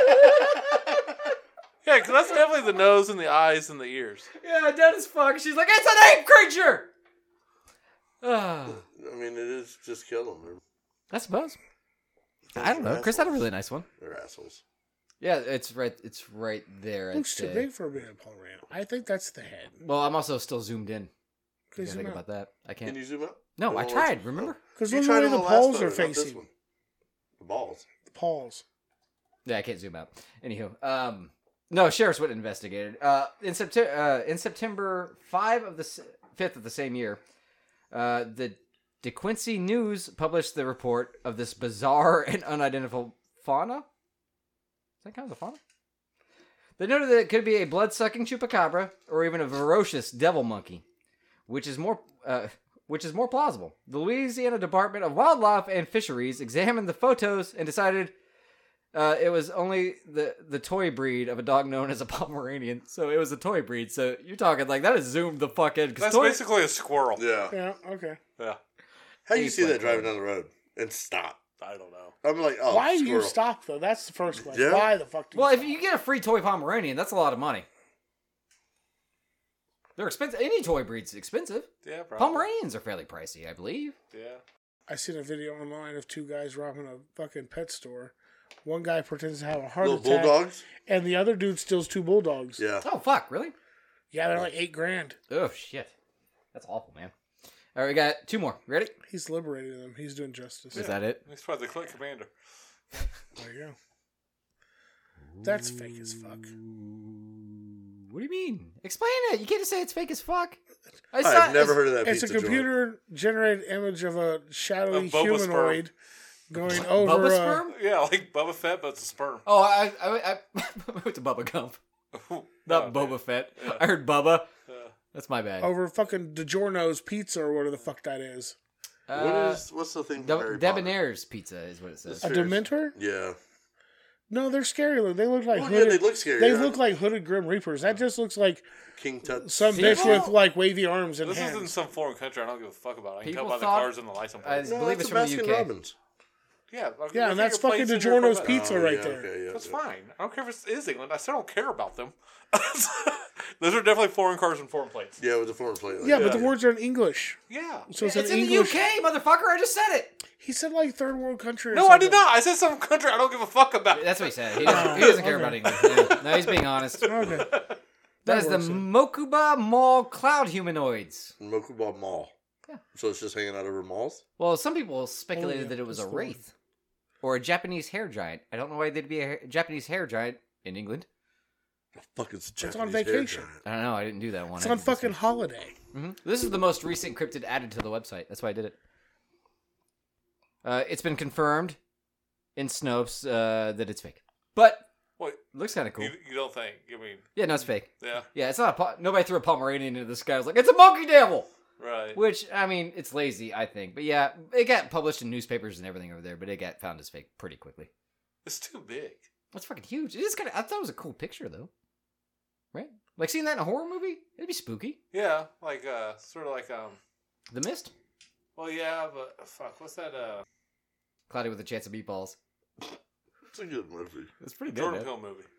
Yeah, because that's definitely the nose and the eyes and the ears. Yeah, dead as fuck. She's like, it's an ape creature. Ah, I mean, it is just killing them. I suppose. I don't know. Chris had a really nice one. They're assholes. Yeah, it's right. It's right there. Looks I'd too say. big for a being a Pomeranian. I think that's the head. Well, I'm also still zoomed in. Because Gotta think about that. I Can can't. you zoom out? No, I Well, tried. let's- Remember? Because You look at tried the way on the last paws photo, are not this facing. one. The balls. The paws. Yeah, I can't zoom out. Anywho, um, no, Sheriff's Wood investigated. Uh, in September, uh, in September five of the s- fifth of the same year, uh, the DeQuincy News published the report of this bizarre and unidentified fauna. that count as a fauna? They noted that it could be a blood-sucking chupacabra or even a ferocious devil monkey, which is more uh, which is more plausible. The Louisiana Department of Wildlife and Fisheries examined the photos and decided uh, it was only the the toy breed of a dog known as a Pomeranian. So it was a toy breed. So you're talking like that is zoomed the fuck in. 'cause That's toy- basically a squirrel. Yeah. Yeah, okay. Yeah. How do you He's see that like- driving down the road and stop? I don't know. I'm like, oh, Why do you squirrel. stop, though? That's the first question. Yeah. Why the fuck do you Well, if stop? you get a free toy Pomeranian, that's a lot of money. They're expensive. Any toy breed's expensive. Yeah, probably. Pomeranians are fairly pricey, I believe. Yeah. I seen a video online of two guys robbing a fucking pet store. One guy pretends to have a heart Little attack, bulldogs? and the other dude steals two bulldogs. Yeah. Oh, fuck, really? Yeah, they're like eight grand. Oh, shit. That's awful, man. All right, we got two more. Ready? He's liberating them. He's doing justice. Is that it? He's probably the click commander. There you go. That's fake as fuck. What do you mean? Explain it. You can't just say it's fake as fuck. I I've never heard of that It's pizza a joint. computer-generated image of a shadowy Of Boba humanoid going Bubba over. Uh, sperm? Yeah, like Boba Fett, but it's a sperm. Oh, I I, I, I went to Bubba Gump. Not Oh, Boba man. Fett. Yeah. I heard Bubba. Yeah. That's my bad. over fucking DiGiorno's pizza or whatever the fuck that is. Uh, what is, what's the thing from De- Harry Potter? Debonair's pizza is what it says. A Fierce. Dementor? Yeah. No, they're scary. They look like Well, yeah, hooded. they look scary. They yeah. look like hooded Grim Reapers. That just looks like King Tut. some See, bitch well, with like wavy arms and This hands. is in some foreign country. I don't give a fuck about it. I can tell People by the thought- cars and the license I plate. No, believe that's it's a from the Baskin U K. Robbins. Yeah, I- Yeah, look and at that's your fucking plates in your DiGiorno's fucking- pizza Oh, right yeah, there. okay, yeah, That's yeah. fine. I don't care if it is England. I still don't care about them. Those are definitely foreign cars and foreign plates. Yeah, with the foreign plate. Like Yeah, that. but the words are in English. Yeah. So it's, It's an in English. the U K, motherfucker. I just said it. He said like third world country. Or No, something. I did not. I said some country I don't give a fuck about. That's what he said. He doesn't, he doesn't care about England. Yeah. No, he's being honest. Okay. That That is the works then. Mokuba Mall cloud humanoids. Mokuba Mall. Yeah. So it's just hanging out over malls? Well, some people speculated Oh, yeah, that it was a that's the one. wraith or a Japanese hair giant. I don't know why there'd be a hair- Japanese hair giant in England. Fuck, it's a It's Japanese on hair vacation. giant. I don't know. I didn't do that one. It's I on did this fucking holiday. one. Mhm. This is the most recent cryptid added to the website. That's why I did it. Uh, it's been confirmed in Snopes uh, that it's fake, but Wait, it looks kind of cool. you, you don't think? I mean, Yeah, no, it's fake. yeah, Yeah, it's not. A po- nobody threw a Pomeranian into the sky. I was like, it's a monkey devil. right. Which, I mean, it's lazy, I think. But yeah, it got published in newspapers and everything over there, but it got found as fake pretty quickly. It's too big. That's fucking huge. It is kind of. I thought it was a cool picture though. Right? Like seeing that in a horror movie, it'd be spooky. Yeah, like uh, sort of like um. The Mist, Well, yeah, but fuck, what's that? Uh, Cloudy with a Chance of Meatballs. It's a good movie. It's pretty good. Jordan man. Peele movie.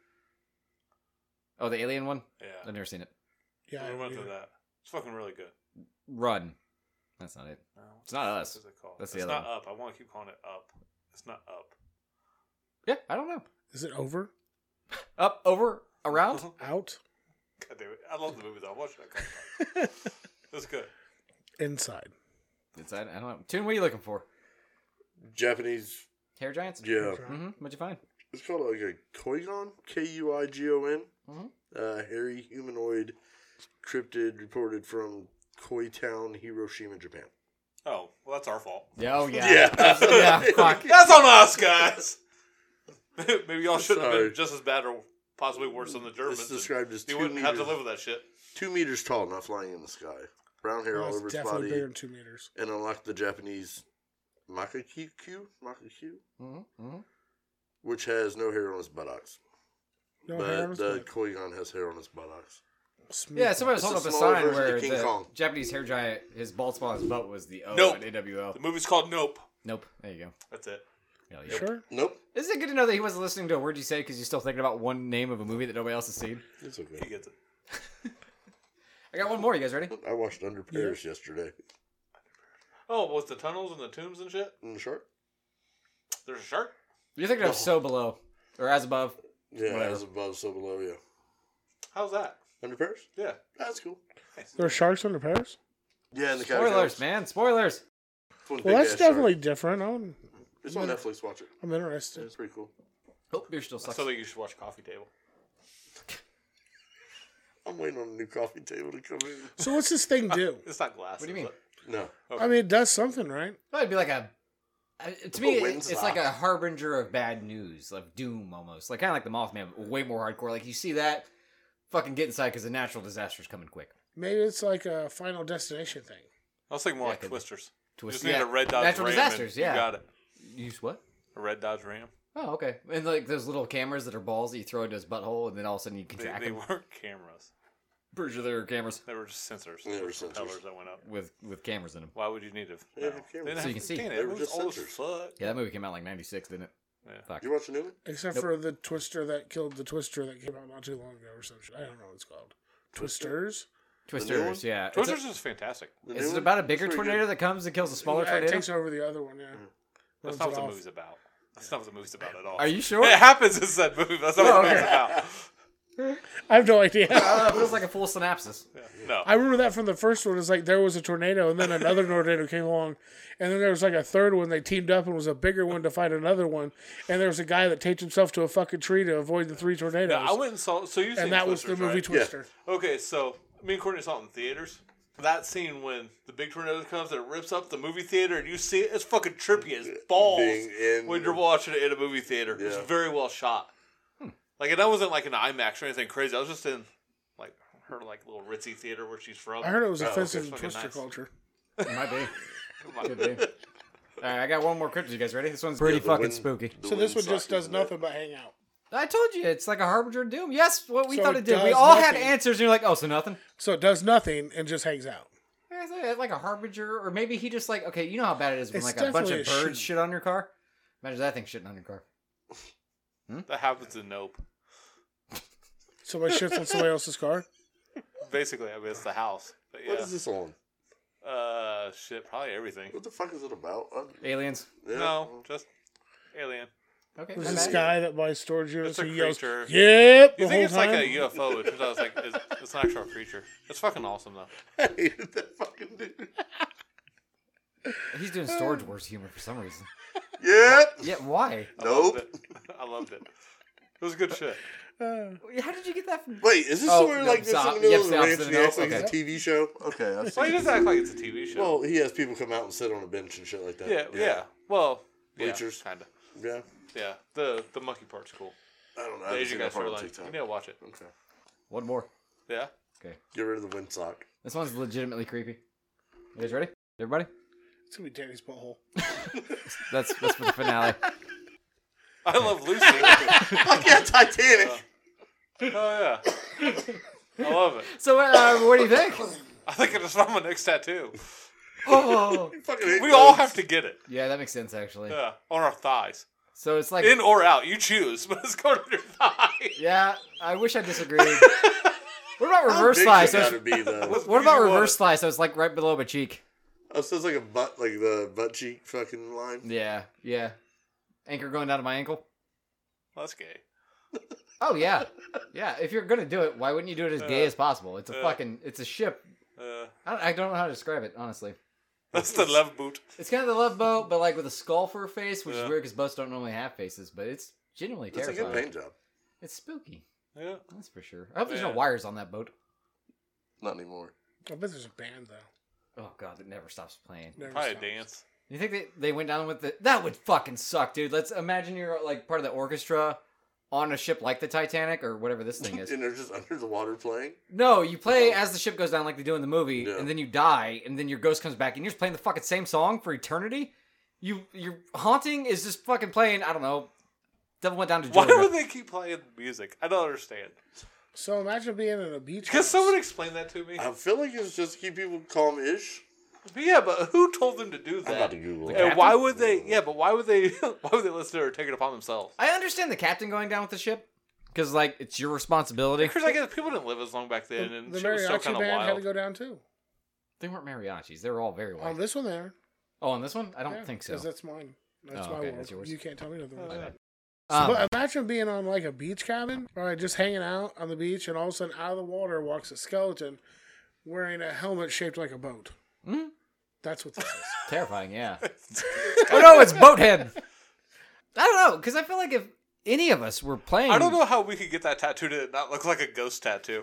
Oh, the Alien one. Yeah, I've never seen it. Yeah. we went yeah. through that. It's fucking really good. Run. That's not it. No, It's not us. What's it called? That's the it's other not one. up. I want to keep calling it up. It's not up. Yeah, I don't know. Is it over? Up, over, around. Out? God damn it. I love the movie though. I'm watching that couple times. It's good. Inside. It's I, I don't know. Tune. What are you looking for? Japanese. Hair giants. Yeah. Mm-hmm. What'd you find? It's called like a Koigon. K U I G O N. Mhm. Uh, hairy humanoid cryptid reported from Koi Town, Hiroshima, Japan. Oh, well, that's our fault. Yeah. Oh yeah. Yeah. yeah. Fuck. That's on us, guys. Maybe y'all shouldn't have Sorry. been just as bad or possibly worse than the Germans. It's described as You two wouldn't have meters, to live with that shit. two meters tall, not flying in the sky. Brown hair Oh, all it's over its definitely body, bigger than two meters. and unlike the Japanese Makaku, Makaku, Mm-hmm. Mm-hmm. which has no hair on its buttocks. No hair on But his the butt. Koigon has hair on its buttocks. Smooth. Yeah, somebody was It's holding a up a smaller sign version of where King the Kong. Japanese hair giant, his bald spot on his butt was the O Nope. in A W O. The movie's called Nope. Nope. There you go. That's it. Hell yeah. Sure? Nope. Isn't it good to know that he wasn't listening to a word you say because you're still thinking about one name of a movie that nobody else has seen? It's He okay. gets it. I got one more. You guys ready? I watched Under Paris yesterday. Oh, what's the tunnels and the tombs and shit? In the shark? There's a shark? You're thinking of No. So Below or As Above. Yeah, Whatever. as above, so below, yeah. How's that? Under Paris? Yeah. That's cool. Nice. There are sharks under Paris? Yeah, in the Spoilers, catacombs. man. Spoilers. One Well, big that's ass shark. definitely different. I'm, It's on Netflix, watch it. I'm interested. It's pretty cool. Oh, beer still I sucks. still think you should watch Coffee Table. I'm waiting on a new coffee table to come in. So what's this thing do? It's not glass. What do you is mean? it? No. I mean, it does something, right? Oh, it'd be like a Uh, to me, A it, it's windsock. like a harbinger of bad news, of doom almost. Like kind of like the Mothman, but way more hardcore. Like you see that, fucking get inside because a natural disaster's coming quick. Maybe it's like a Final Destination thing. I was thinking more Yeah, like could be. Twisters. Twist- Just need yeah, a red Dodge natural Ram. disasters, and yeah. You got it. Use what? A red Dodge Ram. Oh, okay. And like those little cameras that are balls that you throw into his butthole, and then all of a sudden you can They, track they him. weren't cameras. Pretty sure they were cameras They were just sensors. They were With sensors. propellers that went up. with with cameras in them. Why would you need to? They No. have cameras. They didn't So have- you can see. Damn, They that were movie's just old as sensors. fuck. Yeah, that movie came out like ninety-six, didn't it? Yeah. Fuck. You watch the new one? Except Nope. for the Twister that killed the Twister that came out not too long ago or some shit. I don't know what it's called. Twisters? Twisters, yeah. It's Twisters a- is fantastic. The new Is it one? about a It's bigger pretty tornado good. that comes and kills a smaller Yeah, it tornado? takes over the other one, yeah. That's Runs not it what the off. movie's about. That's not what the movie's about at all. Are you sure? It happens in that movie. But that's not Oh, what the movie's okay. about. I have no idea. I don't know, it feels like a full synopsis. Yeah. No. I remember that from the first one. It's like there was a tornado, and then another tornado came along, and then there was like a third one. They teamed up and was a bigger one to fight another one. And there was a guy that taped himself to a fucking tree to avoid the three tornadoes. Yeah, I went and saw. So you and that was the movie right? Twister. Okay, so me and Courtney saw it in theaters. That scene when the big tornado comes and it rips up the movie theater and you see it, it's fucking trippy as balls Being in- when you're watching it in a movie theater. It's Yeah. very well shot. Like, and that wasn't like an IMAX or anything crazy. I was just in like her like little ritzy theater where she's from. I heard it was Oh, offensive okay. to Fucking Twister nice. culture. It might be. Come on. Could be. All right, I got one more cryptid. You guys ready? This one's pretty the fucking wind- spooky. the So this one windsock just does is in there. nothing but hang out. I told you, it's like a harbinger of doom. Yes, what we So thought it it did. We does all had nothing. answers, and you're like, oh, so nothing? So it does nothing and just hangs out. Yeah, it's like- it's like a harbinger, or maybe he just like, okay, you know how bad it is when It's like a bunch of definitely a birds sheep. shit on your car? Imagine that thing shitting on your car. That happens in Nope. Somebody shits on somebody else's car. Basically, I mean, it's the house. But yeah. What is this on? Uh, shit, probably everything. What the fuck is it about? Uh, Aliens. yeah. No, just Alien. Okay. There's not this bad. guy that buys storage units. It's a He yells, creature. "Yep!" the You think whole it's time. like a U F O? It turns out it's like it's, it's an actual creature. It's fucking awesome though. I hated that fucking dude. He's doing Storage Wars humor for some reason. Yeah. Yeah, why? I loved Nope. it. I loved it. It was good shit. Uh, How did you get that from? Wait, is this Oh, somewhere no, like this stop. in the middle Yep, of the stop, ranch so and he no, acts like okay. it's a T V show? Okay, I've Well, he seen doesn't act like it's a T V show. Well, he has people come out and sit on a bench and shit like that. yeah, yeah, Well, yeah, Bleachers. kind of. Yeah. Yeah, the the monkey part's cool. I don't know. The I haven't Asian seen guys that part are on like, TikTok. you need to watch it. Okay. One more. Yeah. Okay. Get rid of the windsock. This one's legitimately creepy. You guys ready? Everybody? it's gonna be Danny's butthole. That's that's for the finale. I love Lucy. Fuck yeah, Titanic. Oh yeah, I love it. So, uh, what do you think? I think it's on my next tattoo. Oh, Fucking hate We all those. have to get it. yeah, that makes sense actually. Yeah, on our thighs, So it's like, in or out. You choose, but it's going on your thigh. yeah, I wish I disagreed. What about How reverse big thigh? does So it it's, gotta be though? what you about want reverse it. thigh? So it's like right below my cheek. Oh, so it's like a butt, like the butt cheek fucking line. Yeah, yeah. Anchor going down to my ankle. Well, that's gay. Oh yeah, yeah. If you're gonna do it, why wouldn't you do it as gay Uh, as possible? It's a uh. fucking, it's a ship. Uh, I don't, I don't know how to describe it honestly. that's the love boot. It's kind of the love boat, but like with a skull for a face, which Yeah. is weird because boats don't normally have faces. But it's genuinely That's a terrifying. good paint job. It's spooky. Yeah. That's for sure. I hope there's no Yeah. wires on that boat. Not anymore. I bet there's a band though. Oh god, it never stops playing. Never Probably a stops. dance. You think they, they went down with the... That would fucking suck, dude. Let's imagine you're like part of the orchestra on a ship like the Titanic or whatever this thing is. And they're just under the water playing. No, you play as the ship goes down like they do in the movie, Yeah. and then you die, and then your ghost comes back, and you're just playing the fucking same song for eternity? You, your haunting is just fucking playing, I don't know, Devil Went Down to Why Georgia. would they keep playing music? I don't understand. So imagine being in a beach. Can house. someone explain that to me? I feel like it's just to keep people calm-ish. But yeah, but who told them to do I'm about that? to Google And it. captain? why would they? Yeah, but why would they? Why would they listen to her take it upon themselves? I understand the captain going down with the ship, because, like, it's your responsibility. Because I guess people didn't live as long back then, and The shit was still mariachi kind of band had to wild. go down too. They weren't mariachis. They were all very white. On this one there. oh, on this one? I don't Yeah, think so. 'cause that's mine. That's Oh, my okay, world. that's yours. You can't tell me otherwise. Oh, yeah. Um, But imagine being on like a beach cabin, or like, just hanging out on the beach, and all of a sudden out of the water walks a skeleton wearing a helmet shaped like a boat. Mhm. That's what this is. terrifying, yeah. oh, no, it's Boathead. I don't know, because I feel like if any of us were playing... I don't know how we could get that tattoo to not look like a ghost tattoo.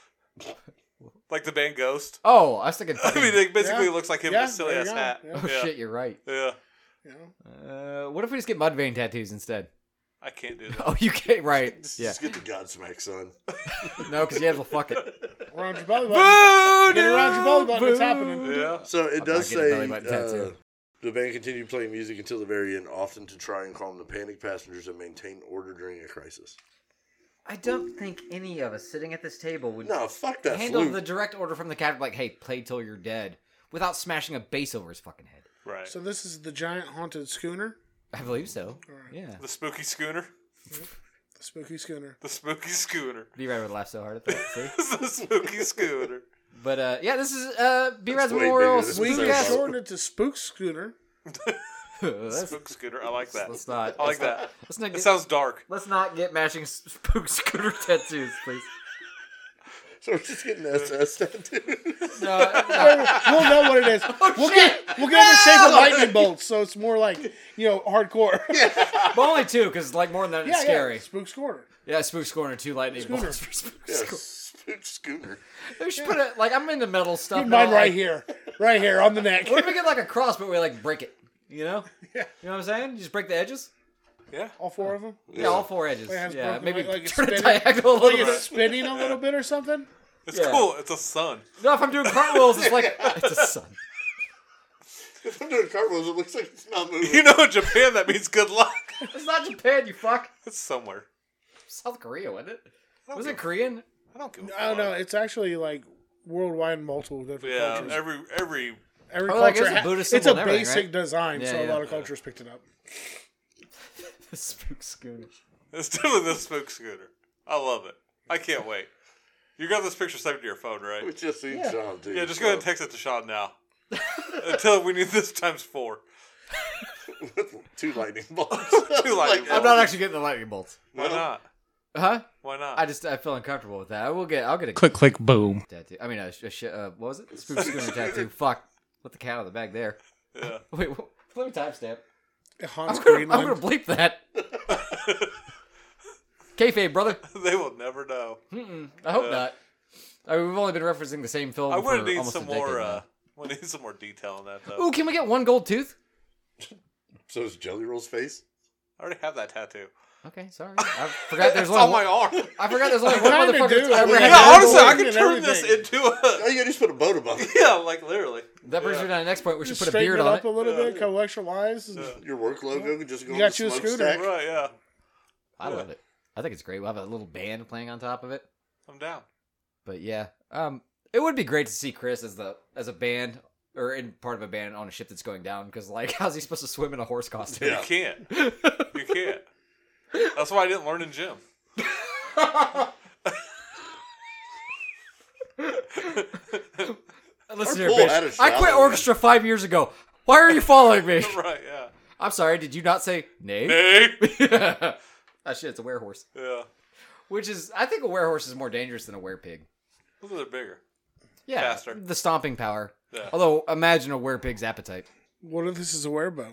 Like the band Ghost. Oh, I was thinking I fucking... mean, it basically Yeah. looks like him Yeah, with a silly there ass you go. hat. Yeah. oh, Yeah. shit, you're right. Yeah. You know? Uh, what if we just get Mudvayne tattoos instead? I can't do that. Oh, you can't. Right. Just, Yeah. just get the Godsmack, son. No, because you have to fuck it. Around your belly button. Get it around your belly button. It's Voodoo. happening. Yeah. So it I'm does not getting a say belly button uh, tattoo. the band continued playing music until the very end, often to try and calm the panicked passengers and maintain order during a crisis. I don't think any of us sitting at this table would No, fuck that handle flute. the direct order from the captain, like, "Hey, play till you're dead," without smashing a bass over his fucking head. Right. So this is the giant haunted schooner. I believe so. Alright. Yeah. The spooky schooner. The spooky schooner. The spooky schooner. B-Rad would laugh so hard at that. See? the spooky scooter. But uh, yeah, this is uh, B-Rad's way Memorial bigger than We Spook can Ass. shorten it to spook schooner. Let's, Spook scooter. I like that. let's not. I like let's not- that. Let's not It get, sounds dark. let's not get matching spook scooter tattoos, please. So we're just getting S S tattoos. No, no. We'll know what it is. we'll get we'll get the shape of lightning bolts, so it's more like you know hardcore. Yeah, But only two, because like more than that, it's yeah. scary. Spook schooner. Yeah, spook scorner, two lightning Schooner. bolts for spook Yeah, scooter. spook schooner. We should put it like I'm into metal stuff. Keep now, mine right like, here, right here on the neck. What if we get like a cross, but we like break it? You know? Yeah. You know what I'm saying? You just break the edges. Yeah. All four of them. Yeah, all four edges. Like, it has Yeah, broken, maybe like, like it's turn it spinning, diagonal a like little it's bit. spinning a little bit or something. It's Yeah. cool. It's a sun. No, if I'm doing cartwheels, it's like it's a sun. If I'm doing cartwheels, it looks like it's not moving. You know, in Japan, that means good luck. It's not Japan, you fuck. It's somewhere. South Korea, wasn't it? I don't Was give- it Korean? I don't give a I don't know. fuck. It's actually like worldwide, multiple different Yeah, cultures. every every Every Oh, like, culture. it's a ha- Buddhist it's symbol a and everything, basic right? design, Yeah, so yeah. a lot of cultures picked it up. Spook schooner. it's definitely the spook scooter. I love it. I can't wait. You got this picture saved to your phone, We right? just seen Yeah. Sean, too. Yeah, just go ahead and text it to Sean now. Until we need this times four. Two lightning bolts. Two lightning I'm not actually getting the lightning bolts. Why not? Huh? Why not? I just I feel uncomfortable with that. I will get. I'll get a Click, click, boom. tattoo. I mean, a, a sh- uh, what was it? Spook schooner tattoo. Fuck. Let the cat out of the bag there. Yeah. Wait, wh- let me timestamp. It haunts I'm gonna, I'm Greenland. gonna bleep that. Kayfabe, brother. They will never know. Mm-mm, I hope Yeah. not. I mean, we've only been referencing the same film I for would need almost some a decade more. now. Uh, we need some more detail on that though. Ooh, can we get one gold tooth? So is Jelly Roll's face? I already have that tattoo. Okay, sorry. I forgot there's It's only on my one. arm. I forgot there's only I one kinda motherfucker do. that's ever Yeah, had Yeah, that. honestly, I and could turn this everything. into Oh, a. yeah, just put a boat above it. Yeah, like literally. That brings Yeah. me to the next point. We should Just put a straighten beard it on up it. a little Yeah. bit, collector-wise. Yeah. Your work logo could just go You on got the you a scooter. smokestack. Right, yeah. I love it. I think it's great. We'll have a little band playing on top of it. I'm down. But yeah, um, it would be great to see Chris as the as a band or in part of a band on a ship that's going down. Because like, how's he supposed to swim in a horse costume? Yeah. You can't. You can't. That's why I didn't learn in gym. Listen Our here, pool had a bitch. I quit shower. orchestra five years ago. Why are you following me? Right, yeah. I'm sorry. Did you not say nay? Hey. Ah, shit, it's a werehorse. Yeah. Which is, I think a werehorse is more dangerous than a werepig. Look at they're bigger. Yeah, Faster. the stomping power. Yeah. Although, imagine a werepig's appetite. What if this is a wereboat?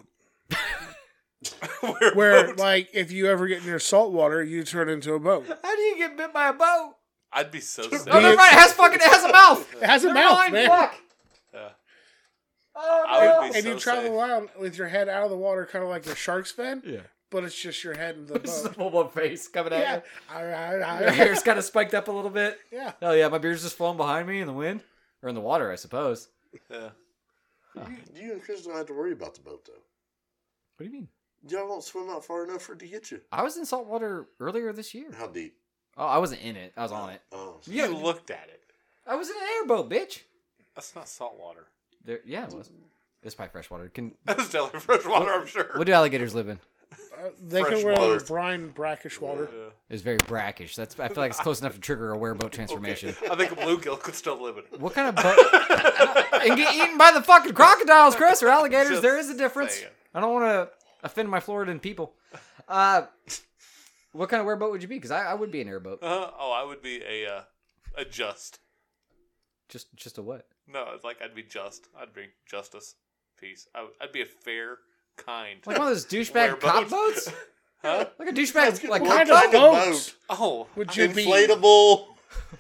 Where Where, boats- like, if you ever get near salt water, you turn into a boat. How do you get bit by a boat? I'd be so sick. Oh, never mind. It has fucking. It has a mouth. It has a Never mouth, mind, man. Fuck. Yeah. Oh, I no. would be And so you travel safe. around with your head out of the water, kind of like the shark's fin, Yeah. but it's just your head in the This is a boat. full blown face coming at Yeah. you. All right, all Your right. hair's kind of spiked up a little bit. Yeah. Oh yeah, my beard's just flowing behind me in the wind or in the water, I suppose. Yeah. You, you and Chris don't have to worry about the boat, though. What do you mean? Y'all won't swim out far enough for it to get you. I was in salt water earlier this year. How deep? Oh, I wasn't in it. I was on it. Oh, You looked at it. I was in an airboat, bitch. That's not salt water. There, yeah, it was. It's probably fresh water. Can That's definitely fresh water, I'm sure. what do alligators live in? Uh, they Fresh can wear water. brine brackish water. Yeah. It's very brackish. That's. I feel like it's close enough to trigger a wereboat transformation. Okay. I think a bluegill could still live in it. What kind of boat? And get eaten by the fucking crocodiles, Chris, or alligators? Just There is a difference. saying. I don't want to offend my Floridan people. Uh, what kind of wereboat would you be? Because I, I would be an airboat. Uh, oh, I would be a uh, a just. Just just a what? No, it's like I'd be just. I'd be justice, peace. I, would- I'd be a fair, kind. Like one of those douchebag Wereboat. cop boats? Huh? Like a douchebag like What cop kind boat? of kind of boats Oh, would you be? inflatable,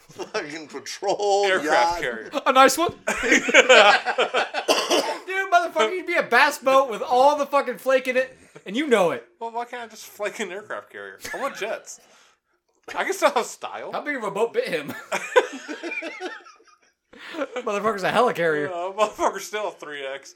fucking patrol aircraft yacht. carrier. A nice one. Dude, motherfucker fuck you'd be a bass boat with all the fucking flake in it, and you know it? Well, why can't I just flake an aircraft carrier? I want jets. I can still have style. How big of a boat bit him? Motherfucker's a helicarrier. Uh, motherfucker's still a three X.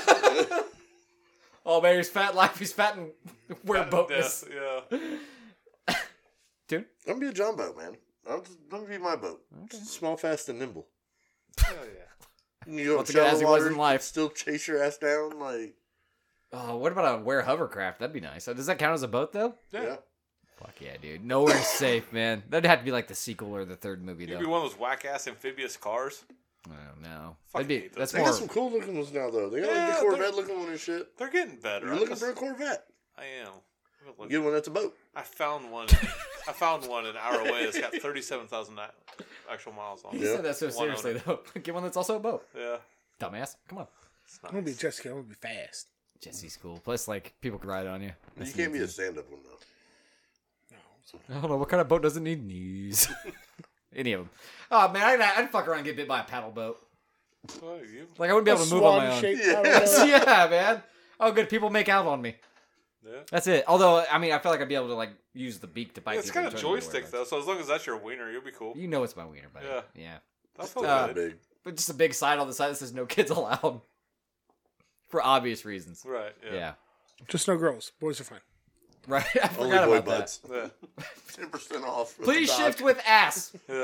Oh man, he's fat life. He's fat and wear boatness. Yeah. Dude, I'm gonna be a John boat, man. I'm just gonna be my boat. Just small, fast, and nimble. Hell yeah. You go Once up again, shallow as he was water, in life. still chase your ass down, like oh, what about a wear hovercraft? That'd be nice. Does that count as a boat though? Yeah. yeah. Fuck yeah, dude. Nowhere's safe, man. That'd have to be like the sequel or the third movie You'd though. be one of those whack ass amphibious cars. I don't know. Fucking That'd be hate that's They more. got some cool looking ones now, though. They got Yeah, like the they're- Corvette looking one and shit. They're getting better. You're I looking just- for a Corvette. I am. I'm gonna Get look- one that's a boat. I found one. I found one an hour away that's got thirty-seven thousand actual miles on it. You Yeah. said that so One seriously owner. though. Get one that's also a boat. Yeah. Dumbass. Come on. It's I'm gonna be nice. Jessica. I'm gonna be fast. Jesse's cool. Plus, like people can ride on you. You can't be a stand up one though. I don't know what kind of boat doesn't need knees. Any of them. Oh man, I'd, I'd fuck around and get bit by a paddle boat. Oh, you- Like I wouldn't be able to move on my own. Swan-shaped Yeah. paddle boat. Yeah, man. Oh, good. People make out on me. Yeah. That's it. Although, I mean, I feel like I'd be able to like use the beak to bite. Yeah, it's people got a and turn them into joystick though, robots. so as long as that's your wiener, you'll be cool. You know it's my wiener, buddy. Yeah. Yeah. That's Still all Uh, kinda good. big. But just a big sign on the side that says no kids allowed. For obvious reasons. Right. Yeah. Yeah. Just no girls. Boys are fine. Right. I Only forgot boy about that. butts. Yeah. Ten percent off. with Please the doc. shift with ass. Yeah.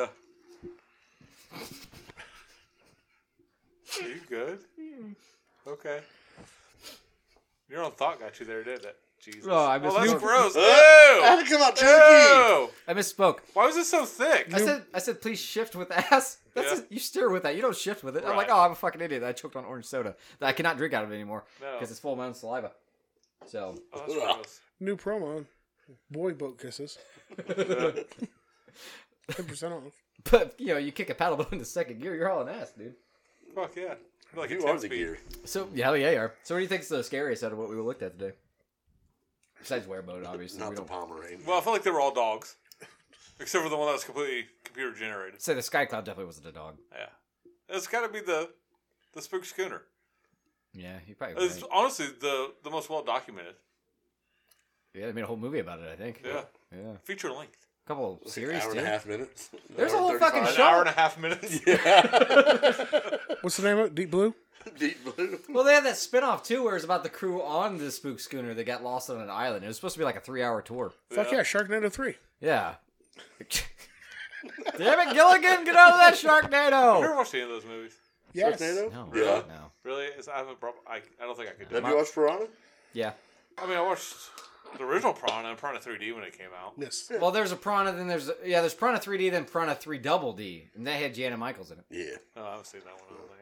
Are you good? Okay. Your own thought got you there, didn't it? Jesus. Oh, I that's missed- gross. I Ew! had to come out chunky. Ew! I misspoke. Why was it so thick? I said I said please shift with ass. That's Yeah. a, you steer with that. You don't shift with it. I'm like, Right. oh, I'm a fucking idiot. I choked on orange soda that I cannot drink out of it anymore No. because it's full of my own saliva. So Oh, that's gross. New promo. Boy boat kisses. Yeah. Ten percent off. but you know, you kick a paddle boat into second gear, you're hauling ass, dude. Fuck yeah. Like a You ten are the speed. gear. So yeah, hell yeah, you are. So what do you think's the scariest out of what we looked at today? Besides wearboat, obviously. Not we the don't Pomeranian. Well, I felt like they were all dogs. Except for the one that was completely computer generated. say the Sky Cloud definitely wasn't a dog. Yeah. It's gotta be the the spook schooner. Yeah, you probably It's right. honestly the, the most well documented. Yeah, they made a whole movie about it, I think. Yeah. Yeah. Feature length. A couple Like series hour too. and a half minutes. There's Hour a whole and fucking An show. hour and a half minutes. What's the name of it? Deep Blue? Deep blue. Well, they had that spin-off too where it's about the crew on the spook schooner that got lost on an island. It was supposed to be like a three-hour tour. Fuck yeah, Sharknado three. Yeah. Damn it, Gilligan, get out of that Have you ever Sharknado! watched any of those movies? Yes. Sharknado? No, Yeah. no. Really? It's, I have a problem. I, I don't think I could do Have it. you watched Piranha? Yeah. I mean, I watched the original Piranha and Piranha three D when it came out. Yes. Well, there's a Piranha, then there's yeah, there's Piranha three D, then Piranha three Double D, and they had Jana Michaels in it. Yeah. No, I haven't seen that one. I don't think.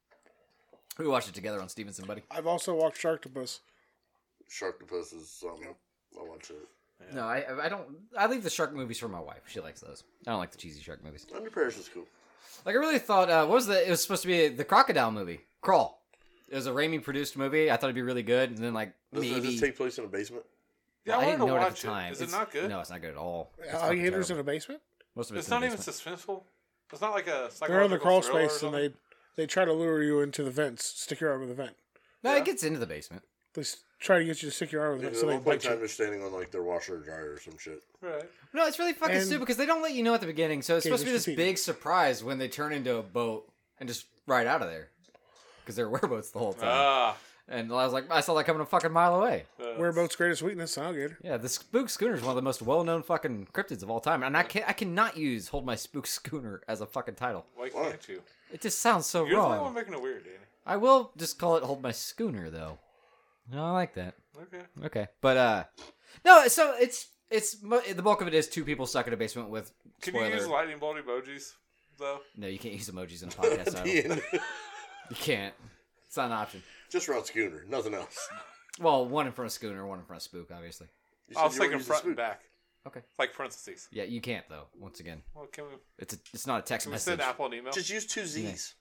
We watched it together on Stevenson, buddy. I've also watched Sharktopus. Sharktopus is something. I watch it. No, I I don't. I leave the shark movies for my wife. She likes those. I don't like the cheesy shark movies. Under Paris is cool. Like I really thought, uh, what was the? It was supposed to be the crocodile movie, Crawl. It was a Raimi produced movie. I thought it'd be really good, and then like Does, maybe does this take place in a basement? Yeah, I I didn't wanted to know it at watch the it. time. Is it It's- not good? No, it's not good at all. It's fucking Alligators in terrible. a basement? Most of it's, It's in not the even basement. suspenseful. It's not like a They're in the psychological crawl thriller or space and something? they they try to lure you into the vents, stick your arm in the vent. No, Yeah. it gets into the basement. They s- try to get you to stick your arm in the At vent so they one point in bite time, you. they're standing on like their washer or dryer or some shit. Right. No, it's really fucking And- stupid because they don't let you know at the beginning. So it's Okay, supposed to be let's this repeat. big surprise when they turn into a boat and just ride out of there because they're wereboats the whole time. Ah. And I was like, I saw that coming a fucking mile away. uh, Whereboat's greatest weakness, alligator. Yeah, the spook schooner is one of the most well-known fucking cryptids of all time, and I can I cannot use "Hold My Spook Schooner" as a fucking title. Why can't you? It just sounds so You're the only wrong. one making it weird, Danny. I will just call it "Hold My Schooner" though. No, I like that. Okay. Okay, but uh, no. So it's it's mo- the bulk of it is two people stuck in a basement with. Can Spoiler. you use lightning bolt emojis, though? No, you can't use emojis in a podcast title. Ian. You can't. It's not an option. Just around Schooner, nothing else. Well, one in front of Schooner, one in front of Spook, obviously. You I was said you were thinking using front and spook. back. Okay. Like parentheses. Yeah, you can't though. Once again, Well, can we, it's a it's not a text can we message. send Apple an email? Just use two Z's. Nice.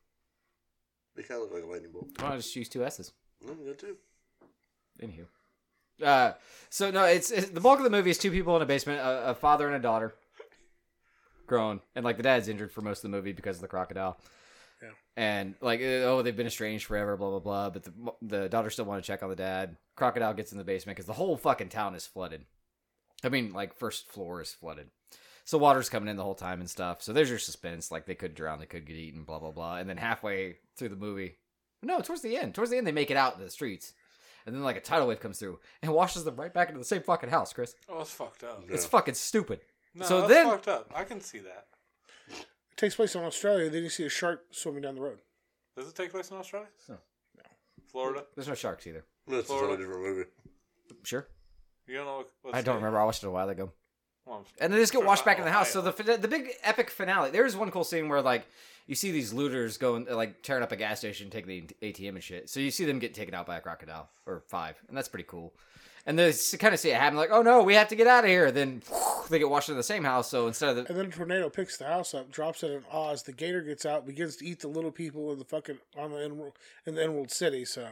They kind of look like a lightning bolt. Why don't I just use two S's? No, you got two. Anywho. Uh, so no, it's, it's the bulk of the movie is two people in a basement, a, a father and a daughter, grown, and like the dad's injured for most of the movie because of the crocodile. Yeah. And like, oh, they've been estranged forever, blah blah blah. But the the daughter still want to check on the dad. Crocodile gets in the basement because the whole fucking town is flooded. I mean, like first floor is flooded, so water's coming in the whole time and stuff. So there's your suspense. Like they could drown, they could get eaten, blah blah blah. And then halfway through the movie, no, towards the end, towards the end they make it out into the streets, and then like a tidal wave comes through and washes them right back into the same fucking house. Chris, Oh, it's fucked up. it's fucking stupid. No, So that's then- fucked up. I can see that. It takes place in Australia. Then you see a shark swimming down the road. Does it take place in Australia? No. Florida? There's no sharks either. That's a Florida. totally different movie. Sure, You don't know what, what I don't state? remember. I watched it a while ago. Well, I'm- And they just get Sure, washed not back in the house. So Ohio. the fin- the big epic finale. There's one cool scene where like you see these looters going like tearing up a gas station, taking the A T M and shit. So you see them get taken out by a crocodile or five, and that's pretty cool. And they kind of see it happen, like, oh no, we have to get out of here. Then they get washed into the same house. So instead of the And then a tornado picks the house up, drops it in Oz. The gator gets out, begins to eat the little people in the fucking on the Emerald, in the Emerald City. So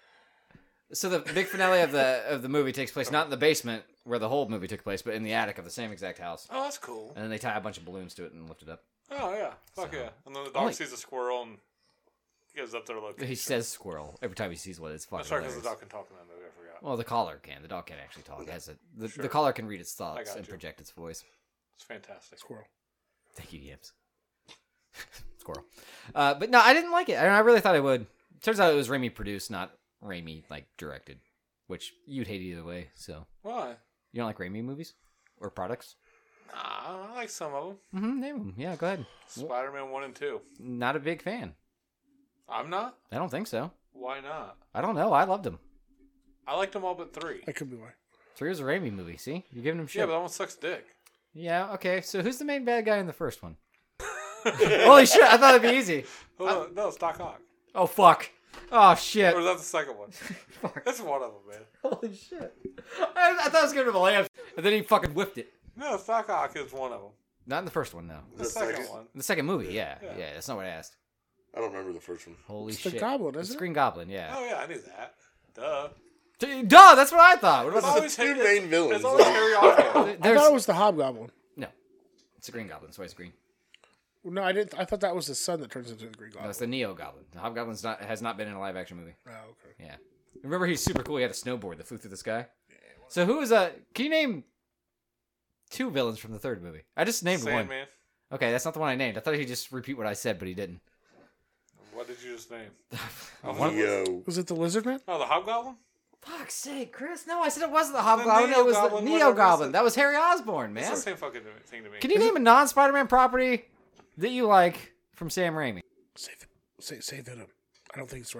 so the big finale of the of the movie takes place not in the basement where the whole movie took place, but in the attic of the same exact house. Oh, that's cool. And then they tie a bunch of balloons to it and lift it up. Oh, yeah. Fuck So- yeah. And then the dog Only- sees a squirrel and he goes up there to look. He says squirrel every time he sees one. It's fucking That's right, because the hilarious. dog can talk in that movie. I forgot. Well, the collar can. The dog can't actually talk. It has a the, Sure. the collar can read its I thoughts got and you. project its voice. It's fantastic. squirrel. Thank you, Yips. Squirrel. Uh, but no, I didn't like it. I, I really thought I would. Turns out it was Raimi produced, not Raimi like directed, which you'd hate either way. So Why? you don't like Raimi movies or products? Nah, I like some of them. Mm-hmm. Name them. Yeah, go ahead. Spider-Man one and two. Not a big fan. I'm not. I don't think so. Why not? I don't know. I loved them. I liked them all but three. That could be why. Three was a Raimi movie. See, you're giving him shit. Yeah, but that one sucks dick. Yeah. Okay. So who's the main bad guy in the first one? Holy shit! I thought it'd be easy. Oh, no, it's Doc Ock. Oh fuck. Oh shit. Or is that the second one? Fuck. That's one of them, man. Holy shit. I, I thought I was giving him a layup, and then he fucking whiffed it. No, Doc Ock is one of them. Not in the first one, no. The, The second, second? one. In the second movie, yeah. Yeah. Yeah, that's not what I asked. I don't remember the first one. Holy It's the shit. Goblin, It's isn't it? Green Goblin, yeah. Oh, yeah, I knew that. Duh. D- Duh, that's what I thought. What It's about always two Harry- main villains, It's always though. Harry Osborn. I There's, thought it was the Hobgoblin. no, it's a Green Goblin. That's why it's green. No, I didn't. I thought that was the son that turns into the Green No, Goblin. it's the Neo Goblin. The Hobgoblin's not has not been in a live action movie. Oh, okay. Yeah. Remember, he's super cool. He had a snowboard that flew through the sky. So who was a? Can you name two villains from the third movie? I just named one. Sandman. Okay, that's not the one I named. I thought he'd just repeat what I said, but he didn't. What did you just name? Neo. Was it the Lizard Man? Oh, the Hobgoblin? Fuck's sake, Chris! No, I said it wasn't the Hobgoblin. Neo It was the Goblin, Neo whatever is Goblin. it? That was Harry Osborn, It's man. the same fucking thing to me. Can you name a non-Spider-Man property that you like from Sam Raimi? Say, say, say Venom. I don't think it's right.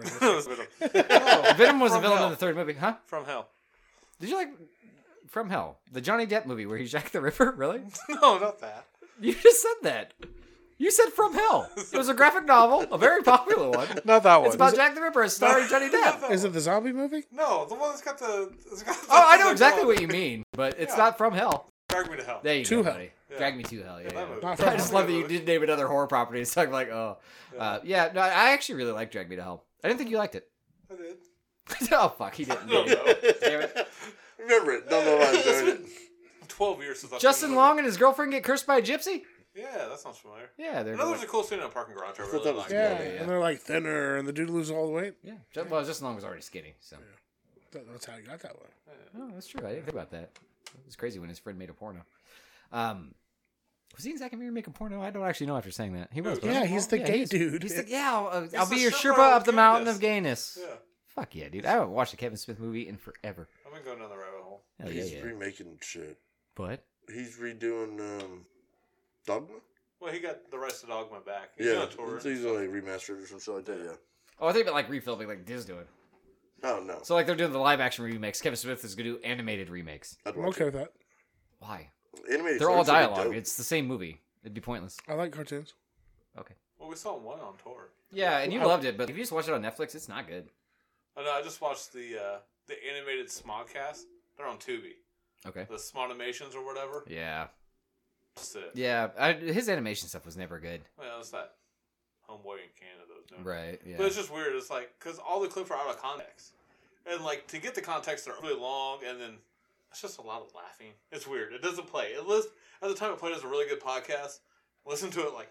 Venom was a From villain Hell. in the third movie, huh? From hell. Did you like From Hell, the Johnny Depp movie where he's Jack the Ripper? Really? No, not that. You just said that. You said From Hell. It was a graphic novel, a very popular one. Not that one. It's about Jack the Ripper starring Johnny Depp. Is it the zombie movie? No, the one that's got the. It's got the Oh, I know exactly what you mean, but it's Yeah. not From Hell. Drag me to hell. There you To go, Hell. buddy. Yeah. Drag me to hell. Yeah, that yeah. movie. Not I from just love that you did name another horror property. It's like, like oh, uh, yeah. No, I actually really like Drag Me to Hell. I didn't think you liked it. I did. Oh fuck, he didn't. I don't know. Damn it. Remember it. Don't know why I'm doing it. Twelve years since I've Justin seen the Long movie. and his girlfriend get cursed by a gypsy. Yeah, that sounds familiar. Yeah, they're I know like, there's a cool scene in a parking garage. I thought really that was like. Yeah, yeah, yeah. and they're like thinner, and the dude loses all the weight. yeah. Ju- Well, Justin Long was already skinny, so. That- That's how he got that way. Oh, that's true. I didn't think about that. It was crazy when his friend made a porno. Um, was he in Zack and Miri making porno? I don't actually know after saying that. He was. Who, wasn't Yeah, he? he's the Yeah, gay he's- dude. He's like, yeah, I'll, uh, I'll the be your Sherpa Sherpa of up the mountain of gayness. gayness. Yeah, Fuck yeah, dude. I haven't watched a Kevin Smith movie in forever. I've been going down the rabbit hole. Hell yeah, He's yeah. remaking shit. But He's redoing um, Dogma? Well, he got the rest of Dogma back. He's Yeah, on tour. it's easily remastered or some shit like that, yeah. oh, I think about like refilming, like Diz doing. Oh, no. So like they're doing the live action remakes. Kevin Smith is gonna do animated remakes. I'd I'm watch okay it. with that. Why? Animated They're all shows would be dialogue. dope. It's the same movie. It'd be pointless. I like cartoons. Okay. Well, we saw one on tour. Yeah, and you I- loved it, but if you just watch it on Netflix, it's not good. I know. I just watched the uh, the animated Smodcast. They're on Tubi. Okay. The Smodimations or whatever. Yeah. That's it. Yeah. I, his animation stuff was never good. Well, it's that homeboy in Canada that was doing it. Right. Yeah. But it's just weird. It's like, because all the clips are out of context. And, like, to get the context, they're really long, and then it's just a lot of laughing. It's weird. It doesn't play. It list, at the time it played as a really good podcast. Listen to it, like,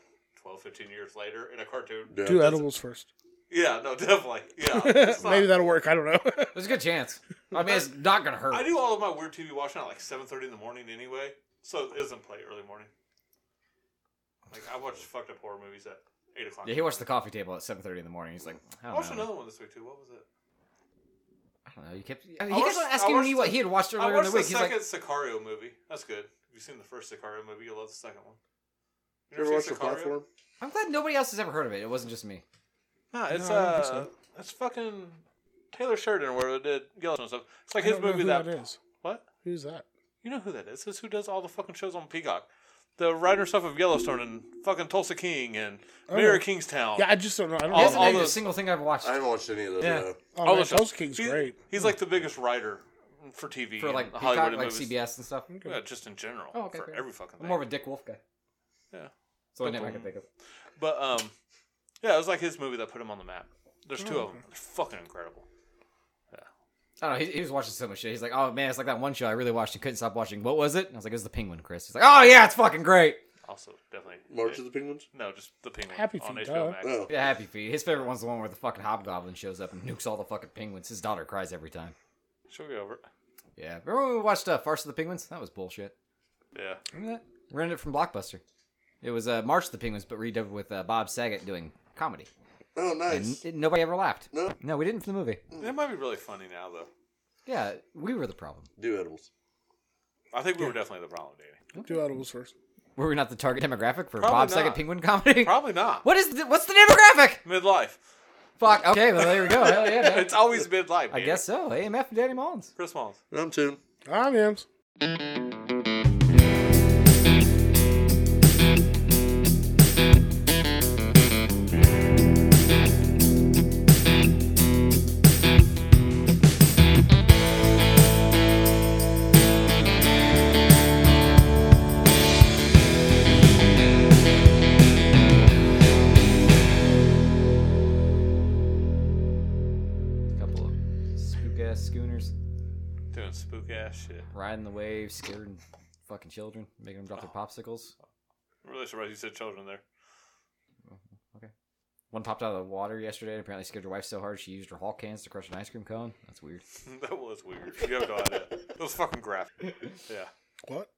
twelve, fifteen years later in a cartoon. Yeah. Do edibles first. Yeah, no, definitely. Yeah, it's not- Maybe that'll work. I don't know. There's a good chance. I mean, it's not gonna hurt. I do all of my weird T V watching at like seven thirty in the morning anyway, so it doesn't play early morning. Like, I watch fucked up horror movies at eight o'clock. Yeah, he watched The Coffee Table at seven thirty in the morning. He's like, I I don't watched know. another one this week too. What was it? I don't know. You kept. I mean, I he watched- kept on I asking watched me what the- he had watched I earlier in watched the the week. He's second like, Sicario movie. That's good. Have you seen the first Sicario movie? You'll love the second one. You ever seen watch the Sicario? platform? I'm glad nobody else has ever heard of it. It wasn't just me. Nah, it's No, I don't think uh, so. it's fucking Taylor Sheridan or whatever did Yellowstone and stuff. It's like I his don't know movie who that, that is. what? Who's that? You know who that is? It's who does all the fucking shows on Peacock. The writer and stuff of Yellowstone and fucking Tulsa King and Mayor of Kingstown. Yeah, I just don't know. I don't All- He know. hasn't all named a those- single thing I've watched I haven't watched any of those. Yeah. Yeah. Oh, all man, the shows. Tulsa King's He's- great. He's like the biggest writer for T V for like and Peacock, Hollywood like movies. C B S and stuff. Yeah, just in general. Oh, okay, for great. every fucking I'm thing. more of a Dick Wolf guy. Yeah. That's the only But, name I um, can think of. But um, yeah, it was like his movie that put him on the map. There's two Oh, of them. They're fucking incredible. I don't know. He, he was watching so much shit. He's like, "Oh man, it's like that one show I really watched and couldn't stop watching. What was it?" And I was like, "It was The Penguin, Chris." He's like, "Oh yeah, it's fucking great." Also, definitely. March of the Penguins? No, just the Penguin Happy on Feet, H B O duh. Max. Oh. Yeah, Happy Feet. His favorite one's the one where the fucking hobgoblin shows up and nukes all the fucking penguins. His daughter cries every time. She'll get over it. Yeah, remember when we watched uh, Farce of the Penguins? That was bullshit. Yeah. Remember that? Rented it from Blockbuster. It was uh, March of the Penguins, but redubbed with uh, Bob Saget doing comedy. Oh, And nice. it- nobody ever laughed. No. No, we didn't for the movie. It might be really funny now, though. Yeah, we were the problem. Do edibles. I think we were definitely the problem, Danny. Do edibles first. Were we not the target demographic for Probably Bob not. Saget Penguin comedy? Probably not. What is the, what's the demographic? Midlife. Fuck. Okay, well there we go. Hell yeah, man. It's always midlife. I Danny. guess so. A M F and Danny Mullins. Chris Mullins. I'm tuned. I'm Yams. Couple of spook ass schooners Doing spook ass shit. riding the waves, scaring fucking children, making them drop their popsicles. I'm really surprised you said children there. Okay. One popped out of the water yesterday and apparently scared your wife so hard she used her Hulk cans to crush an ice cream cone. That's weird. That was weird. You have no idea. It was fucking graphic. Yeah. What?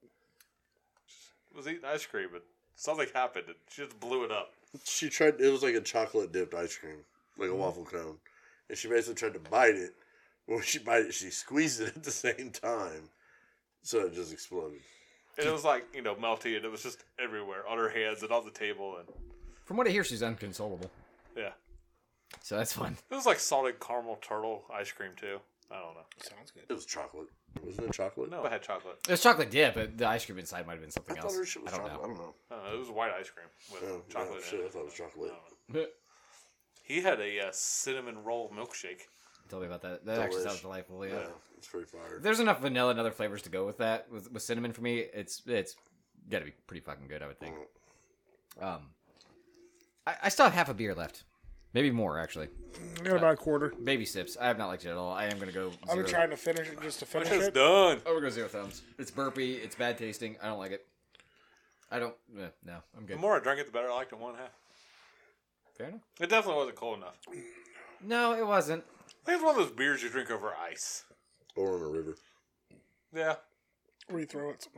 I was eating ice cream and something happened and she just blew it up. She tried, it was like a chocolate dipped ice cream, like a waffle cone. And she basically tried to bite it. When she bite it, she squeezed it at the same time. So it just exploded. And it was like, you know, melty and it was just everywhere on her hands and on the table. And From what I hear, she's unconsolable. yeah. So that's fun. It was like salted caramel turtle ice cream too. I don't know. Sounds good. It was chocolate. Wasn't it chocolate? No, I had chocolate. It was chocolate dip, but the ice cream inside might have been I something thought else. her shit was I don't chocolate. I don't know. I don't know. It was white ice cream with Oh, chocolate oh, shit, in I it. thought it was chocolate. know. He had a uh, cinnamon roll milkshake. Tell me about that. That actually Delish. sounds delightful. Yeah. Yeah, it's pretty fire. If there's enough vanilla and other flavors to go with that, with, with cinnamon for me, it's it's got to be pretty fucking good, I would think. Um, I, I still have half a beer left. Maybe more, actually. I got about a quarter. Baby sips. I have not liked it at all. I am going to go I've zero. been trying to finish it just to My finish shit's it. done. Oh, we're going zero thumbs. It's burpy. It's bad tasting. I don't like it. I don't. eh, no, I'm The good. more I drank it, the better I liked it one half. Fair enough. It definitely wasn't cold enough. No, it wasn't. I think it's one of those beers you drink over ice. Or in a river. Yeah. Or you throw it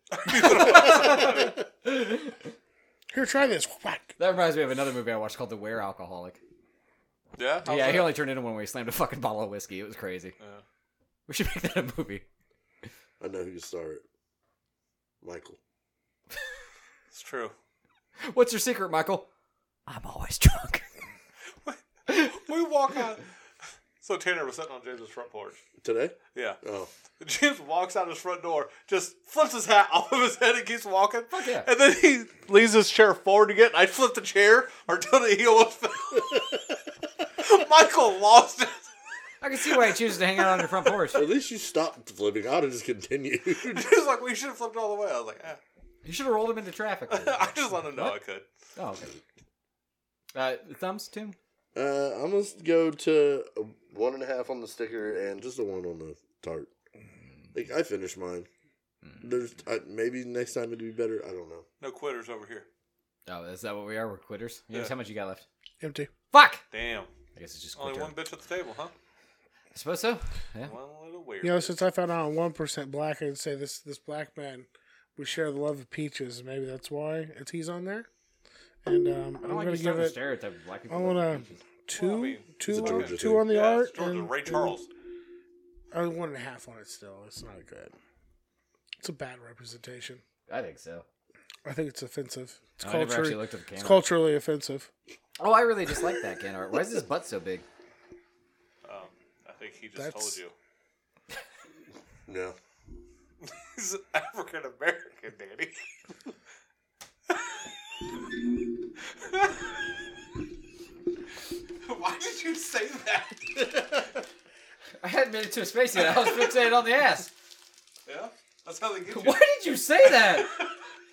at somebody. Here, try this. Whack. That reminds me of another movie I watched called The Were Alcoholic. Yeah? How's yeah, that? he only turned into one when he slammed a fucking bottle of whiskey. It was crazy. Yeah. We should make that a movie. I know who can star it. Michael. It's true. What's your secret, Michael? I'm always drunk. We walk out. So Tanner was sitting on James's front porch. Today? Yeah. Oh. James walks out his front door, just flips his hat off of his head and keeps walking. Fuck yeah. And then he leans his chair forward again. I flipped the chair until he almost fell. Michael lost it. I can see why he chooses to hang out on your front porch. At least you stopped flipping. I would have just continued. He was like, we should have flipped all the way. I was like, eh. You should have rolled him into traffic. I just let him know What? I could. Oh, okay. Uh, thumbs, Tim? Uh, I'm going to go to a one and a half on the sticker and just a one on the tart. Like, I finished mine. There's I, maybe next time it'll be better. I don't know. No quitters over here. Oh, is that what we are? We're quitters? James, Yeah. how much you got left? Empty. Fuck! Damn. I guess it's just Only quitter. one bitch at the table, huh? I suppose so. Yeah. One little weird. You know, since I found out I'm one percent black, I'd say this this black man, we share the love of peaches. Maybe that's why it's he's on there. And um, I I'm don't like gonna you give starting to it stereotype of black people. I like wanna- peaches. two, Well, I mean, two, it's a on, Georgia two too. on the Yeah, art. it's Georgia, and, Ray Charles. And, uh, one and a half on it still. It's not good. It's a bad representation. I think so. I think it's offensive. It's I never actually culturally, looked at the it's camera. culturally offensive. Oh, I really just like that can art. Why is his butt so big? Um, I think he just That's- told you. No. He's African American, Danny. Why did you say that? I hadn't made it to a space yet. I was fixated on the ass. Yeah, that's how they get you. Why did you say that?